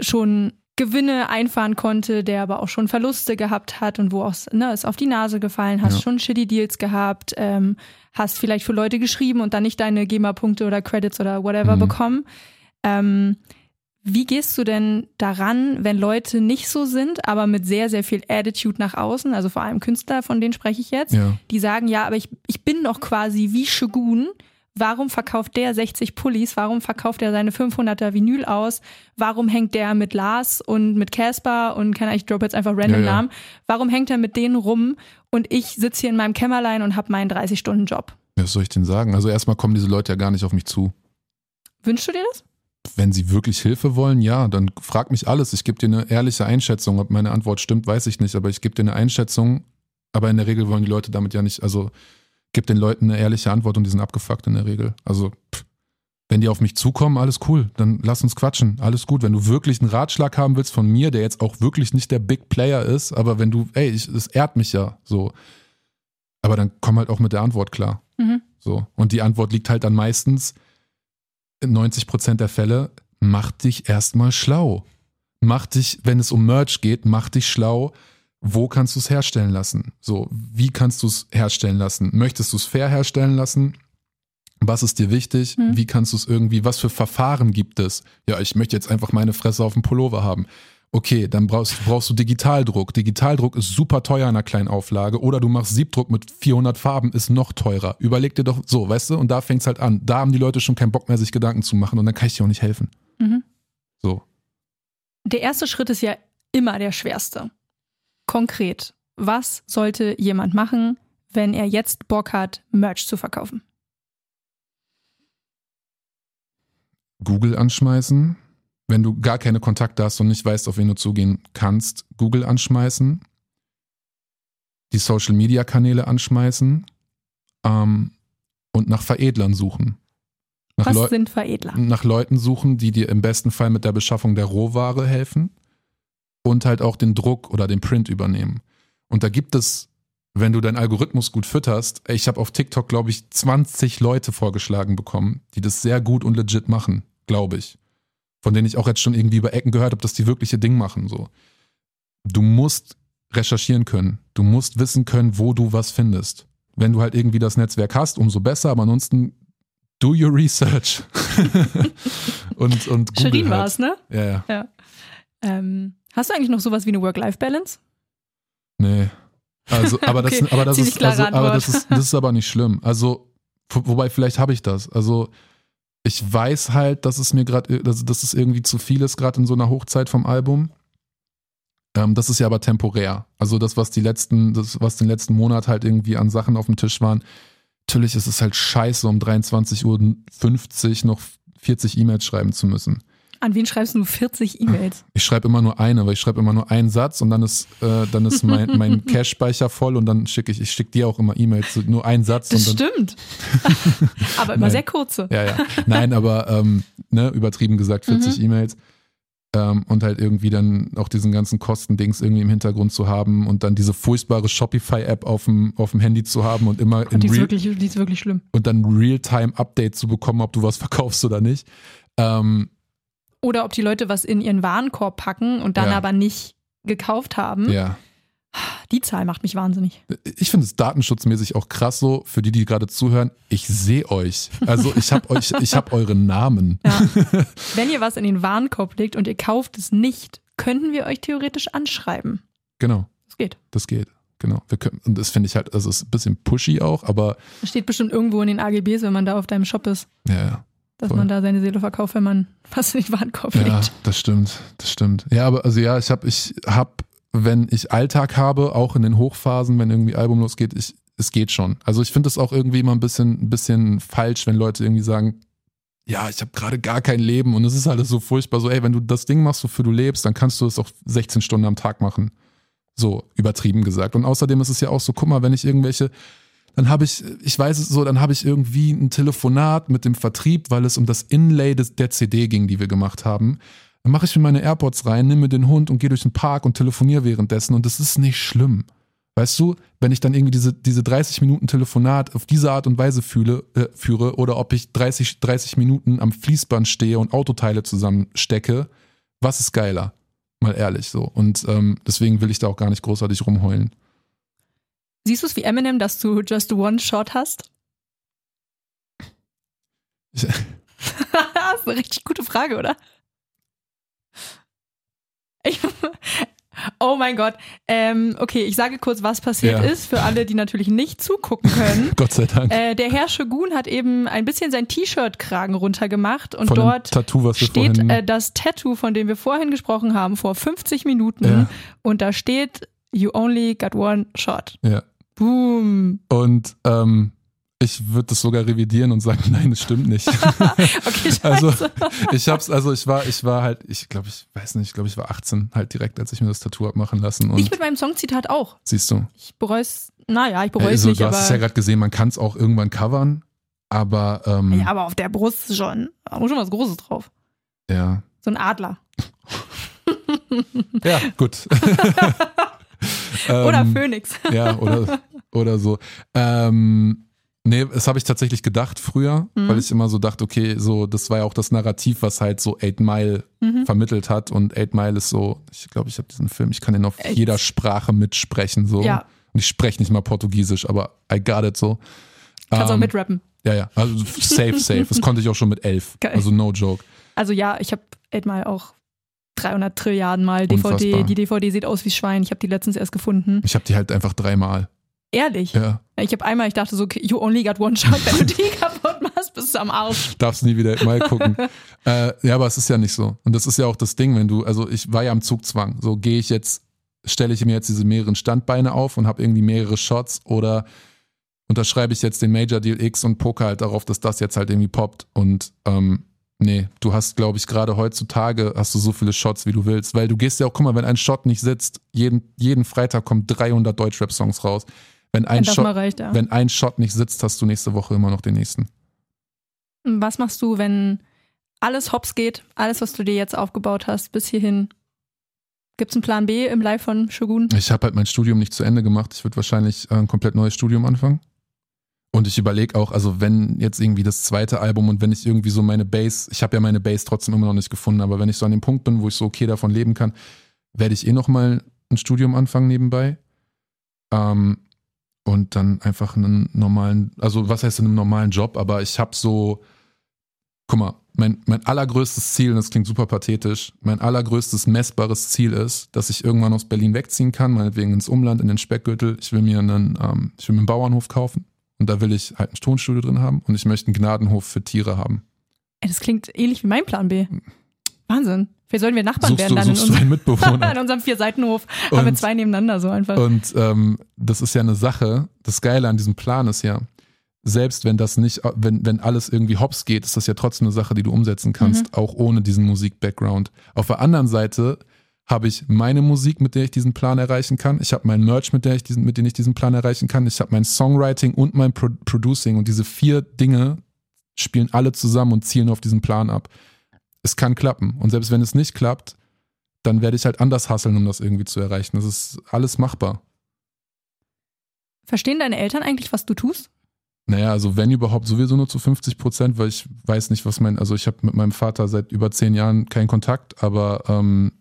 schon Gewinne einfahren konnte, der aber auch schon Verluste gehabt hat und wo auch es auf die Nase gefallen, hast schon shitty Deals gehabt, hast vielleicht für Leute geschrieben und dann nicht deine GEMA-Punkte oder Credits oder whatever bekommen. Wie gehst du denn daran, wenn Leute nicht so sind, aber mit sehr, sehr viel Attitude nach außen, also vor allem Künstler, von denen spreche ich jetzt, die sagen, ja, aber ich bin doch quasi wie Shogun. Warum verkauft der 60 Pullis? Warum verkauft er seine 500er Vinyl aus? Warum hängt der mit Lars und mit Casper und ich droppe jetzt einfach random Namen? Warum hängt er mit denen rum und ich sitze hier in meinem Kämmerlein und habe meinen 30-Stunden-Job? Was soll ich denn sagen? Also erstmal kommen diese Leute ja gar nicht auf mich zu. Wünschst du dir das? Wenn sie wirklich Hilfe wollen, ja, dann frag mich alles. Ich gebe dir eine ehrliche Einschätzung. Ob meine Antwort stimmt, weiß ich nicht, aber ich gebe dir eine Einschätzung. Aber in der Regel wollen die Leute damit ja nicht, also gib den Leuten eine ehrliche Antwort und die sind abgefuckt in der Regel. Also, wenn die auf mich zukommen, alles cool, dann lass uns quatschen, alles gut. Wenn du wirklich einen Ratschlag haben willst von mir, der jetzt auch wirklich nicht der Big Player ist, aber wenn du, es ehrt mich ja, so. Aber dann komm halt auch mit der Antwort klar. So. Und die Antwort liegt halt dann meistens in 90% der Fälle, mach dich erstmal schlau. Mach dich, wenn es um Merch geht, mach dich schlau. Wo kannst du es herstellen lassen? So, wie kannst du es herstellen lassen? Möchtest du es fair herstellen lassen? Was ist dir wichtig? Wie kannst du es irgendwie, was für Verfahren gibt es? Ja, ich möchte jetzt einfach meine Fresse auf dem Pullover haben. Okay, dann brauchst du Digitaldruck. Digitaldruck ist super teuer in einer kleinen Auflage. Oder du machst Siebdruck mit 400 Farben, ist noch teurer. Überleg dir doch so, weißt du? Und da fängt es halt an. Da haben die Leute schon keinen Bock mehr, sich Gedanken zu machen. Und dann kann ich dir auch nicht helfen. So. Der erste Schritt ist ja immer der schwerste. Konkret, was sollte jemand machen, wenn er jetzt Bock hat, Merch zu verkaufen? Google anschmeißen. Wenn du gar keine Kontakte hast und nicht weißt, auf wen du zugehen kannst, Google anschmeißen. Die Social-Media-Kanäle anschmeißen und nach Veredlern suchen. Was sind Veredler? Nach Leuten suchen, die dir im besten Fall mit der Beschaffung der Rohware helfen. Und halt auch den Druck oder den Print übernehmen. Und da gibt es, wenn du deinen Algorithmus gut fütterst, ich habe auf TikTok, glaube ich, 20 Leute vorgeschlagen bekommen, die das sehr gut und legit machen, glaube ich. Von denen ich auch jetzt schon irgendwie über Ecken gehört habe, dass die wirkliche Ding machen. So. Du musst recherchieren können. Du musst wissen können, wo du was findest. Wenn du halt irgendwie das Netzwerk hast, umso besser, aber ansonsten do your research. und Google Shirin halt. war es, ne? Ja. Hast du eigentlich noch sowas wie eine Work-Life-Balance? Nee. Also, aber das, Okay, aber das ist, klare also, aber Antwort. das ist aber nicht schlimm. Also, wobei vielleicht habe ich das. Also, ich weiß halt, dass es mir gerade, dass es irgendwie zu viel ist, gerade in so einer Hochzeit vom Album. Das ist ja aber temporär. Also das, was den letzten Monat halt irgendwie an Sachen auf dem Tisch waren. Natürlich ist es halt scheiße, um 23:50 Uhr noch 40 E-Mails schreiben zu müssen. An wen schreibst du 40 E-Mails? Ich schreibe immer nur eine, weil ich schreibe immer nur einen Satz und dann ist mein Cache-Speicher voll und dann schicke ich schicke dir auch immer E-Mails, nur einen Satz. Das und dann, stimmt. Aber immer sehr kurze. Ja. Nein, aber übertrieben gesagt 40 E-Mails. Und halt irgendwie dann auch diesen ganzen Kostendings irgendwie im Hintergrund zu haben und dann diese furchtbare Shopify-App auf dem Handy zu haben und immer die ist wirklich schlimm. Und dann Real-Time-Update zu bekommen, ob du was verkaufst oder nicht. Oder ob die Leute was in ihren Warenkorb packen und dann aber nicht gekauft haben. Ja. Die Zahl macht mich wahnsinnig. Ich finde es datenschutzmäßig auch krass so, für die gerade zuhören, ich sehe euch. Also ich hab eure Namen. Ja. Wenn ihr was in den Warenkorb legt und ihr kauft es nicht, könnten wir euch theoretisch anschreiben. Genau. Das geht. Genau. Und das finde ich halt, also es ist ein bisschen pushy auch, aber. Das steht bestimmt irgendwo in den AGBs, wenn man da auf deinem Shop ist. Ja. Dass man da seine Seele verkauft, wenn man was in den Warenkorb legt. Ja, das stimmt. Ja, aber also ja, ich hab, wenn ich Alltag habe, auch in den Hochphasen, wenn irgendwie Album losgeht, es geht schon. Also ich finde es auch irgendwie immer ein bisschen falsch, wenn Leute irgendwie sagen, ja, ich habe gerade gar kein Leben und es ist alles so furchtbar. So, wenn du das Ding machst, wofür du lebst, dann kannst du es auch 16 Stunden am Tag machen. So, übertrieben gesagt. Und außerdem ist es ja auch so, guck mal, wenn ich irgendwelche, dann habe ich irgendwie ein Telefonat mit dem Vertrieb, weil es um das Inlay der CD ging, die wir gemacht haben. Dann mache ich mir meine AirPods rein, nehme mir den Hund und gehe durch den Park und telefoniere währenddessen und das ist nicht schlimm. Weißt du, wenn ich dann irgendwie diese 30 Minuten Telefonat auf diese Art und Weise führe oder ob ich 30 Minuten am Fließband stehe und Autoteile zusammenstecke, was ist geiler? Mal ehrlich so. Und deswegen will ich da auch gar nicht großartig rumheulen. Siehst du es wie Eminem, dass du just one shot hast? Das ist eine richtig gute Frage, oder? Oh mein Gott. Okay, ich sage kurz, was passiert ist, für alle, die natürlich nicht zugucken können. Gott sei Dank. Der Herr Shogun hat eben ein bisschen sein T-Shirt-Kragen runtergemacht und von dort Tattoo, steht das Tattoo, von dem wir vorhin gesprochen haben, vor 50 Minuten. Ja. Und da steht, you only got one shot. Ja. Boom. Und ich würde das sogar revidieren und sagen, nein, das stimmt nicht. Okay, scheiße. Ich war halt, ich glaube, ich war 18 halt direkt, als ich mir das Tattoo hab machen lassen. Und ich mit meinem Songzitat auch. Siehst du? Ich bereue es nicht. Du hast es ja gerade gesehen, man kann es auch irgendwann covern, aber ja, aber auf der Brust schon. Da muss schon was Großes drauf. Ja. So ein Adler. Ja, gut. Oder Phönix. Ja, oder so. Nee, das habe ich tatsächlich gedacht früher, weil ich immer so dachte, okay, so das war ja auch das Narrativ, was halt so 8 Mile vermittelt hat, und 8 Mile ist so, ich glaube, ich habe diesen Film, ich kann den auf jeder Sprache mitsprechen, so. Ja. Und ich spreche nicht mal Portugiesisch, aber I got it so. Kannst auch mitrappen. Ja, also safe. Das konnte ich auch schon mit 11, Geil. also no joke. Also ja, ich habe 8 Mile auch 300 Trilliarden Mal DVD. Unfassbar. Die DVD sieht aus wie Schwein. Ich habe die letztens erst gefunden. Ich habe die halt einfach 3 Mal. Ehrlich? Ja. Ich habe einmal, ich dachte so, okay, you only got one shot. Wenn du die kaputt machst, bist du am Arsch. Darfst nie wieder mal gucken. Ja, aber es ist ja nicht so. Und das ist ja auch das Ding, also ich war ja am Zugzwang. So stelle ich mir jetzt diese mehreren Standbeine auf und habe irgendwie mehrere Shots, oder unterschreibe ich jetzt den Major Deal X und poker halt darauf, dass das jetzt halt irgendwie poppt. Und nee, du hast, glaube ich, gerade heutzutage hast du so viele Shots, wie du willst. Weil du gehst ja auch, guck mal, wenn ein Shot nicht sitzt, jeden Freitag kommen 300 Deutschrap-Songs raus. Wenn ein Shot nicht sitzt, hast du nächste Woche immer noch den nächsten. Was machst du, wenn alles hops geht, alles, was du dir jetzt aufgebaut hast, bis hierhin? Gibt es einen Plan B im Live von Shogun? Ich habe halt mein Studium nicht zu Ende gemacht. Ich würde wahrscheinlich ein komplett neues Studium anfangen. Und ich überlege auch, also wenn jetzt irgendwie das zweite Album und wenn ich irgendwie so meine Base, ich habe ja meine Base trotzdem immer noch nicht gefunden, aber wenn ich so an dem Punkt bin, wo ich so okay davon leben kann, werde ich nochmal ein Studium anfangen nebenbei. Und dann einfach einen normalen, also was heißt in einem normalen Job, aber ich habe so, guck mal, mein allergrößtes Ziel, und das klingt super pathetisch, mein allergrößtes messbares Ziel ist, dass ich irgendwann aus Berlin wegziehen kann, meinetwegen ins Umland, in den Speckgürtel. Ich will mir einen Bauernhof kaufen. Und da will ich halt ein Tonstudio drin haben, und ich möchte einen Gnadenhof für Tiere haben. Das klingt ähnlich wie mein Plan B. Wahnsinn. Vielleicht sollten wir Nachbarn werden dann suchst du einen Mitbewohner? In unserem 4-Seitenhof haben wir 2 nebeneinander so einfach. Und das ist ja eine Sache, das Geile an diesem Plan ist ja, selbst wenn das nicht, wenn alles irgendwie hops geht, ist das ja trotzdem eine Sache, die du umsetzen kannst, auch ohne diesen Musik-Background. Auf der anderen Seite habe ich meine Musik, mit der ich diesen Plan erreichen kann. Ich habe mein Merch, mit dem ich diesen Plan erreichen kann. Ich habe mein Songwriting und mein Producing. Und diese 4 Dinge spielen alle zusammen und zielen auf diesen Plan ab. Es kann klappen. Und selbst wenn es nicht klappt, dann werde ich halt anders hustlen, um das irgendwie zu erreichen. Das ist alles machbar. Verstehen deine Eltern eigentlich, was du tust? Naja, also wenn überhaupt sowieso nur zu 50%, weil ich weiß nicht, also ich habe mit meinem Vater seit über 10 Jahren keinen Kontakt, aber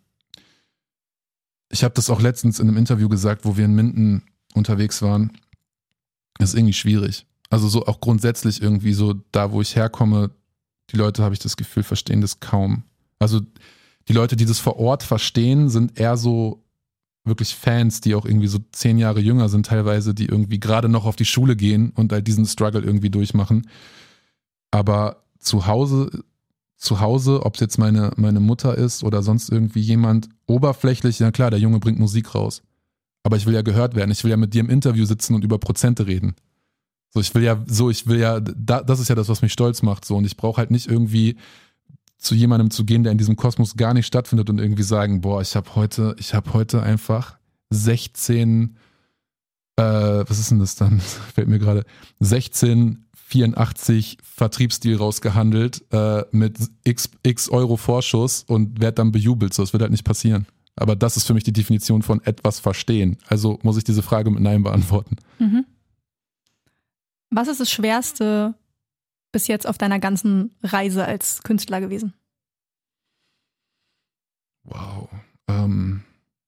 ich habe das auch letztens in einem Interview gesagt, wo wir in Minden unterwegs waren. Das ist irgendwie schwierig. Also so auch grundsätzlich irgendwie so, da wo ich herkomme, die Leute, habe ich das Gefühl, verstehen das kaum. Also die Leute, die das vor Ort verstehen, sind eher so wirklich Fans, die auch irgendwie so 10 Jahre jünger sind teilweise, die irgendwie gerade noch auf die Schule gehen und halt diesen Struggle irgendwie durchmachen. Aber zu Hause, ob es jetzt meine Mutter ist oder sonst irgendwie jemand, oberflächlich, ja klar, der Junge bringt Musik raus. Aber ich will ja gehört werden. Ich will ja mit dir im Interview sitzen und über Prozente reden. Das ist ja das, was mich stolz macht. So. Und ich brauche halt nicht irgendwie zu jemandem zu gehen, der in diesem Kosmos gar nicht stattfindet und irgendwie sagen, boah, ich habe heute einfach 16, was ist denn das dann? Fällt mir gerade, 1684 Vertriebsdeal rausgehandelt mit x Euro Vorschuss und werd dann bejubelt. So, das wird halt nicht passieren. Aber das ist für mich die Definition von etwas verstehen. Also muss ich diese Frage mit Nein beantworten. Mhm. Was ist das Schwerste bis jetzt auf deiner ganzen Reise als Künstler gewesen?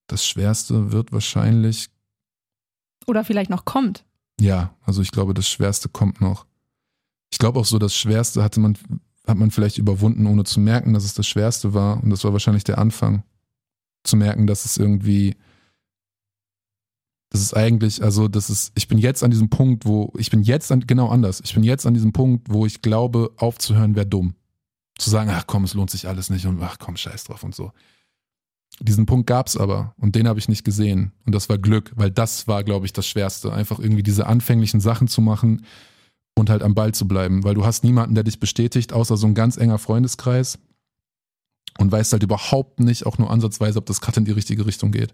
Das Schwerste wird wahrscheinlich... Oder vielleicht noch kommt. Ja, also ich glaube, das Schwerste kommt noch. Ich glaube auch so, das Schwerste hat man vielleicht überwunden, ohne zu merken, dass es das Schwerste war. Und das war wahrscheinlich der Anfang. Zu merken, dass es irgendwie... Das ist eigentlich, also ich bin jetzt an diesem Punkt, ich bin jetzt an diesem Punkt, wo ich glaube, aufzuhören wäre dumm. Zu sagen, ach komm, es lohnt sich alles nicht und ach komm, scheiß drauf und so. Diesen Punkt gab es aber und den habe ich nicht gesehen und das war Glück, weil das war, glaube ich, das Schwerste, einfach irgendwie diese anfänglichen Sachen zu machen und halt am Ball zu bleiben, weil du hast niemanden, der dich bestätigt, außer so ein ganz enger Freundeskreis und weißt halt überhaupt nicht, auch nur ansatzweise, ob das gerade in die richtige Richtung geht.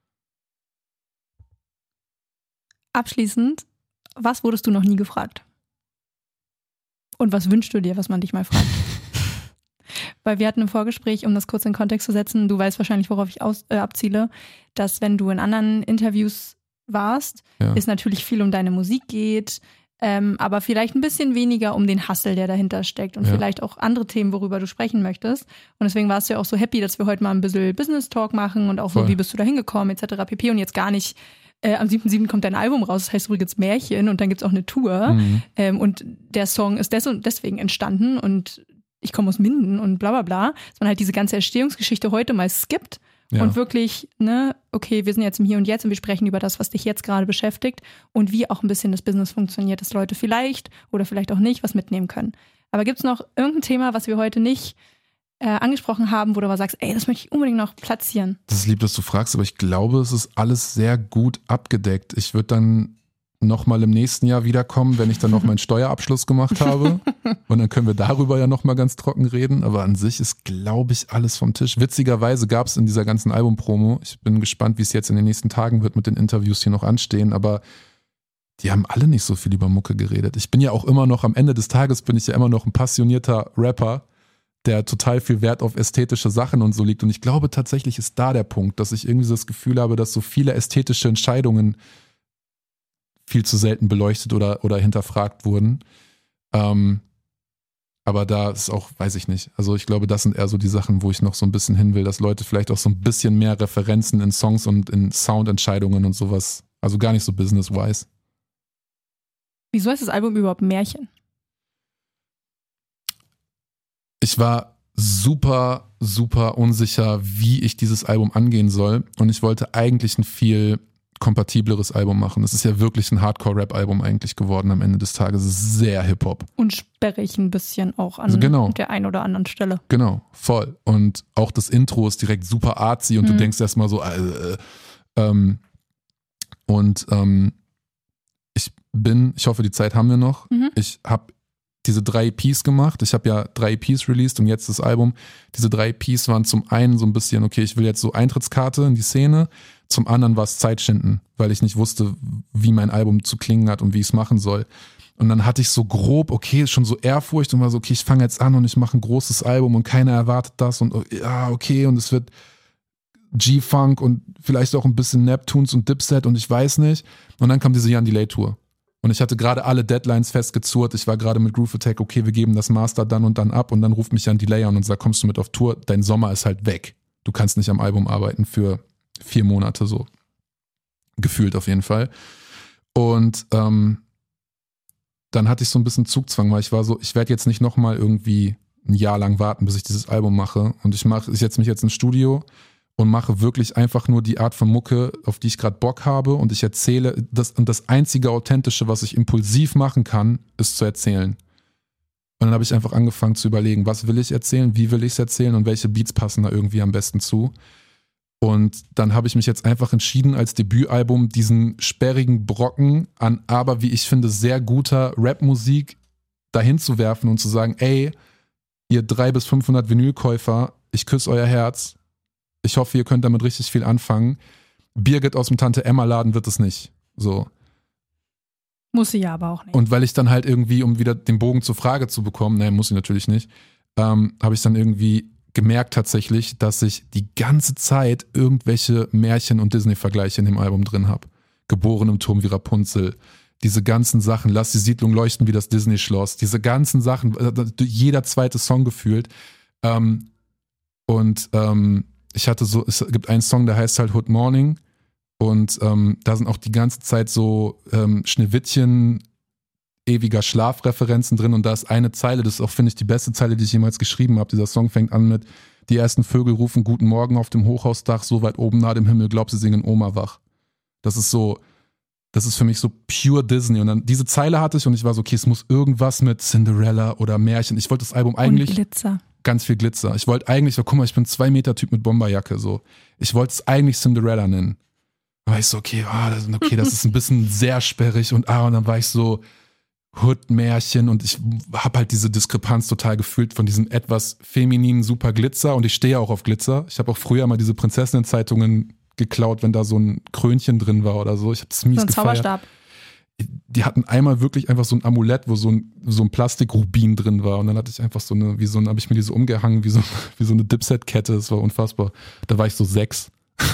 Abschließend, was wurdest du noch nie gefragt? Und was wünschst du dir, was man dich mal fragt? Weil wir hatten im Vorgespräch, um das kurz in Kontext zu setzen, du weißt wahrscheinlich, worauf ich abziele, dass wenn du in anderen Interviews warst, es natürlich viel um deine Musik geht, aber vielleicht ein bisschen weniger um den Hustle, der dahinter steckt und vielleicht auch andere Themen, worüber du sprechen möchtest. Und deswegen warst du ja auch so happy, dass wir heute mal ein bisschen Business Talk machen und auch so, wie bist du da hingekommen, etc. pp. Und jetzt gar nicht am 7.7. kommt dein Album raus, das heißt übrigens Märchen und dann gibt's auch eine Tour und der Song ist deswegen entstanden und ich komme aus Minden und bla bla bla, dass man halt diese ganze Entstehungsgeschichte heute mal skippt und wirklich, okay, wir sind jetzt im Hier und Jetzt und wir sprechen über das, was dich jetzt gerade beschäftigt und wie auch ein bisschen das Business funktioniert, dass Leute vielleicht oder vielleicht auch nicht was mitnehmen können. Aber gibt's noch irgendein Thema, was wir heute nicht angesprochen haben, wo du aber sagst, ey, das möchte ich unbedingt noch platzieren? Das ist lieb, dass du fragst, aber ich glaube, es ist alles sehr gut abgedeckt. Ich würde dann nochmal im nächsten Jahr wiederkommen, wenn ich dann noch meinen Steuerabschluss gemacht habe. Und dann können wir darüber ja nochmal ganz trocken reden. Aber an sich ist, glaube ich, alles vom Tisch. Witzigerweise gab es in dieser ganzen Albumpromo, ich bin gespannt, wie es jetzt in den nächsten Tagen wird mit den Interviews hier noch anstehen, aber die haben alle nicht so viel über Mucke geredet. Ich bin ja auch immer noch, am Ende des Tages bin ich ja immer noch ein passionierter Rapper, der total viel Wert auf ästhetische Sachen und so liegt. Und ich glaube, tatsächlich ist da der Punkt, dass ich irgendwie das Gefühl habe, dass so viele ästhetische Entscheidungen viel zu selten beleuchtet oder hinterfragt wurden. Aber da ist auch, weiß ich nicht. Also ich glaube, das sind eher so die Sachen, wo ich noch so ein bisschen hin will, dass Leute vielleicht auch so ein bisschen mehr Referenzen in Songs und in Soundentscheidungen und sowas, also gar nicht so business-wise. Wieso heißt das Album überhaupt Märchen? Ich war super, super unsicher, wie ich dieses Album angehen soll. Und ich wollte eigentlich ein viel kompatibleres Album machen. Es ist ja wirklich ein Hardcore-Rap-Album eigentlich geworden am Ende des Tages. Es ist sehr Hip-Hop. Und sperrig ein bisschen auch an der einen oder anderen Stelle. Genau, voll. Und auch das Intro ist direkt super artsy und du denkst erstmal so, ich hoffe, die Zeit haben wir noch. Ich habe diese 3 EPs gemacht. Ich habe ja 3 EPs released und jetzt das Album. Diese 3 EPs waren zum einen so ein bisschen, okay, ich will jetzt so Eintrittskarte in die Szene. Zum anderen war es Zeitschinden, weil ich nicht wusste, wie mein Album zu klingen hat und wie ich es machen soll. Und dann hatte ich so grob, okay, schon so Ehrfurcht und war so, okay, ich fange jetzt an und ich mache ein großes Album und keiner erwartet das und ja, okay, und es wird G-Funk und vielleicht auch ein bisschen Neptunes und Dipset und ich weiß nicht. Und dann kam diese Jan Delay Tour. Und ich hatte gerade alle Deadlines festgezurrt. Ich war gerade mit Groove Attack, okay, wir geben das Master dann und dann ab. Und dann ruft mich Jan Delay an und sagt, kommst du mit auf Tour? Dein Sommer ist halt weg. Du kannst nicht am Album arbeiten für 4 Monate so. Gefühlt auf jeden Fall. Und dann hatte ich so ein bisschen Zugzwang, weil ich war so, ich werde jetzt nicht nochmal irgendwie ein Jahr lang warten, bis ich dieses Album mache. Und ich setze mich jetzt ins Studio und mache wirklich einfach nur die Art von Mucke, auf die ich gerade Bock habe und ich erzähle, das einzige Authentische, was ich impulsiv machen kann, ist zu erzählen. Und dann habe ich einfach angefangen zu überlegen, was will ich erzählen, wie will ich es erzählen und welche Beats passen da irgendwie am besten zu. Und dann habe ich mich jetzt einfach entschieden, als Debütalbum diesen sperrigen Brocken an aber, wie ich finde, sehr guter Rapmusik dahin zu werfen und zu sagen, ey, ihr 300 bis 500 Vinylkäufer, ich küsse euer Herz. Ich hoffe, ihr könnt damit richtig viel anfangen. Birgit aus dem Tante-Emma-Laden wird es nicht. So. Muss sie ja aber auch nicht. Und weil ich dann halt irgendwie, um wieder den Bogen zur Frage zu bekommen, nein, muss sie natürlich nicht, habe ich dann irgendwie gemerkt tatsächlich, dass ich die ganze Zeit irgendwelche Märchen- und Disney-Vergleiche in dem Album drin habe. Geboren im Turm wie Rapunzel. Diese ganzen Sachen, lass die Siedlung leuchten wie das Disney-Schloss. Diese ganzen Sachen, jeder zweite Song gefühlt. es gibt einen Song, der heißt halt Hood Morning und da sind auch die ganze Zeit so Schneewittchen, ewiger Schlafreferenzen drin und da ist eine Zeile, das ist auch, finde ich, die beste Zeile, die ich jemals geschrieben habe. Dieser Song fängt an mit: Die ersten Vögel rufen Guten Morgen auf dem Hochhausdach, so weit oben nah dem Himmel, glaub sie singen Oma wach. Das ist für mich so pure Disney. Und dann diese Zeile hatte ich und ich war so, okay, es muss irgendwas mit Cinderella oder Märchen. Ich wollte das Album eigentlich... Und Glitzer. Ganz viel Glitzer. Ich wollte eigentlich, guck mal, ich bin 2 Meter Typ mit Bomberjacke, so. Ich wollte es eigentlich Cinderella nennen. Da war ich so, okay, das ist ein bisschen sehr sperrig und dann war ich so Hood-Märchen und ich habe halt diese Diskrepanz total gefühlt von diesem etwas femininen super Glitzer und ich stehe auch auf Glitzer. Ich habe auch früher mal diese Prinzessinnen-Zeitungen geklaut, wenn da so ein Krönchen drin war oder so. Ich habe es mies gefeiert. Zauberstab. Die hatten einmal wirklich einfach so ein Amulett, wo so ein Plastikrubin drin war und dann hatte ich einfach habe ich mir diese umgehangen, wie so eine Dipset-Kette. Das war unfassbar. Da war ich so 6.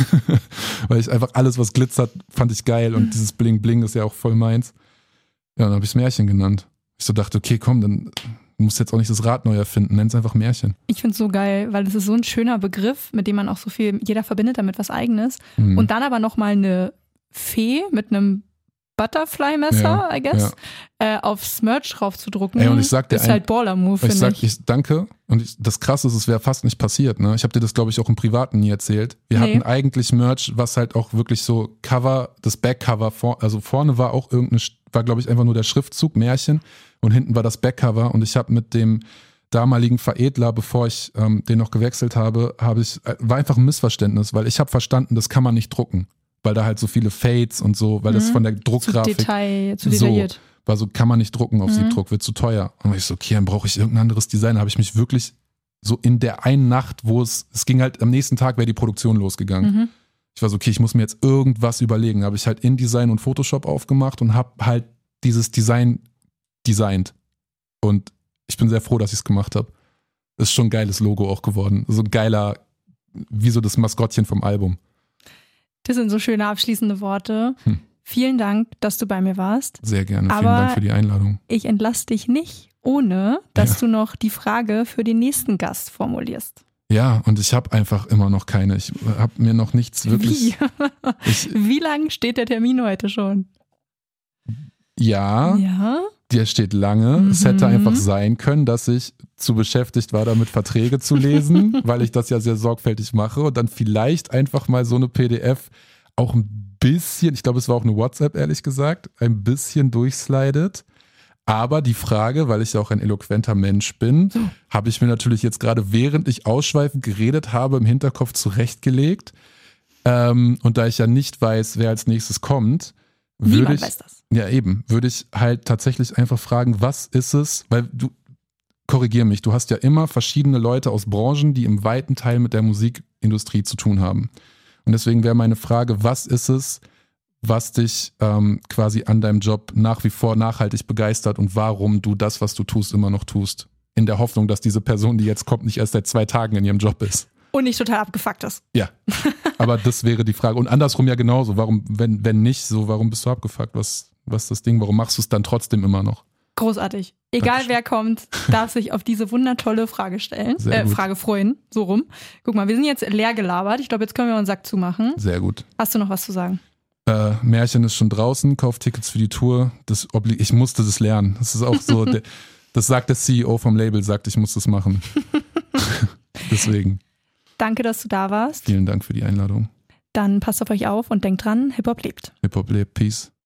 Weil ich einfach alles, was glitzert, fand ich geil und dieses Bling-Bling ist ja auch voll meins. Ja, dann habe ich es Märchen genannt. Ich so dachte, okay, komm, dann musst du jetzt auch nicht das Rad neu erfinden, nenn es einfach Märchen. Ich finde es so geil, weil es ist so ein schöner Begriff, mit dem man auch so viel, jeder verbindet damit was Eigenes. Und dann aber nochmal eine Fee mit einem Butterfly-Messer, I guess, aufs Merch drauf zu drucken, und ich sag dir ist halt Baller-Move, finde ich. Ich danke. Und das Krasse ist, es wäre fast nicht passiert. Ne? Ich habe dir das, glaube ich, auch im Privaten nie erzählt. Wir hatten eigentlich Merch, was halt auch wirklich so Cover, das Backcover, also vorne war auch war, glaube ich, einfach nur der Schriftzug Märchen und hinten war das Backcover. Und ich habe mit dem damaligen Veredler, bevor ich den noch gewechselt habe, war einfach ein Missverständnis, weil ich habe verstanden, das kann man nicht drucken. Weil da halt so viele Fades und so, weil das von der Druckgrafik zu detailliert. War so, kann man nicht drucken auf Siebdruck, wird zu teuer. Und ich so, okay, dann brauche ich irgendein anderes Design. Da habe ich mich wirklich so in der einen Nacht, wo es ging halt, am nächsten Tag wäre die Produktion losgegangen. Ich war so, okay, ich muss mir jetzt irgendwas überlegen. Da habe ich halt InDesign und Photoshop aufgemacht und habe halt dieses Design designt. Und ich bin sehr froh, dass ich es gemacht habe. Das ist schon ein geiles Logo auch geworden. So ein geiler, wie so das Maskottchen vom Album. Das sind so schöne abschließende Worte. Vielen Dank, dass du bei mir warst. Sehr gerne. Vielen Dank für die Einladung. Ich entlasse dich nicht, ohne dass du noch die Frage für den nächsten Gast formulierst. Ja, und ich habe einfach immer noch keine. Ich habe mir noch nichts wirklich... Wie lang steht der Termin heute schon? Ja. Der steht lange. Es hätte einfach sein können, dass ich zu beschäftigt war, damit Verträge zu lesen, weil ich das ja sehr sorgfältig mache und dann vielleicht einfach mal so eine PDF auch ein bisschen, ich glaube, es war auch eine WhatsApp, ehrlich gesagt, ein bisschen durchslidet. Aber die Frage, weil ich ja auch ein eloquenter Mensch bin, habe ich mir natürlich jetzt gerade, während ich ausschweifend geredet habe, im Hinterkopf zurechtgelegt. Und da ich ja nicht weiß, wer als nächstes kommt, Niemand weiß das. Ja, eben. Würde ich halt tatsächlich einfach fragen, was ist es? Weil korrigier mich, du hast ja immer verschiedene Leute aus Branchen, die im weiten Teil mit der Musikindustrie zu tun haben. Und deswegen wäre meine Frage, was ist es, was dich quasi an deinem Job nach wie vor nachhaltig begeistert und warum du das, was du tust, immer noch tust? In der Hoffnung, dass diese Person, die jetzt kommt, nicht erst seit 2 Tagen in ihrem Job ist. Und nicht total abgefuckt ist. Ja, aber das wäre die Frage. Und andersrum ja genauso. Warum, wenn nicht, so, warum bist du abgefuckt? Was ist das Ding? Warum machst du es dann trotzdem immer noch? Großartig. Egal wer kommt, darf sich auf diese wundertolle Frage stellen. Frage freuen, so rum. Guck mal, wir sind jetzt leer gelabert. Ich glaube, jetzt können wir unseren Sack zumachen. Sehr gut. Hast du noch was zu sagen? Märchen ist schon draußen, kauf Tickets für die Tour. Ich musste das lernen. Das ist auch so, das sagt der CEO vom Label, sagt, ich muss das machen. Deswegen. Danke, dass du da warst. Vielen Dank für die Einladung. Dann passt auf euch auf und denkt dran, Hip-Hop lebt. Hip-Hop lebt. Peace.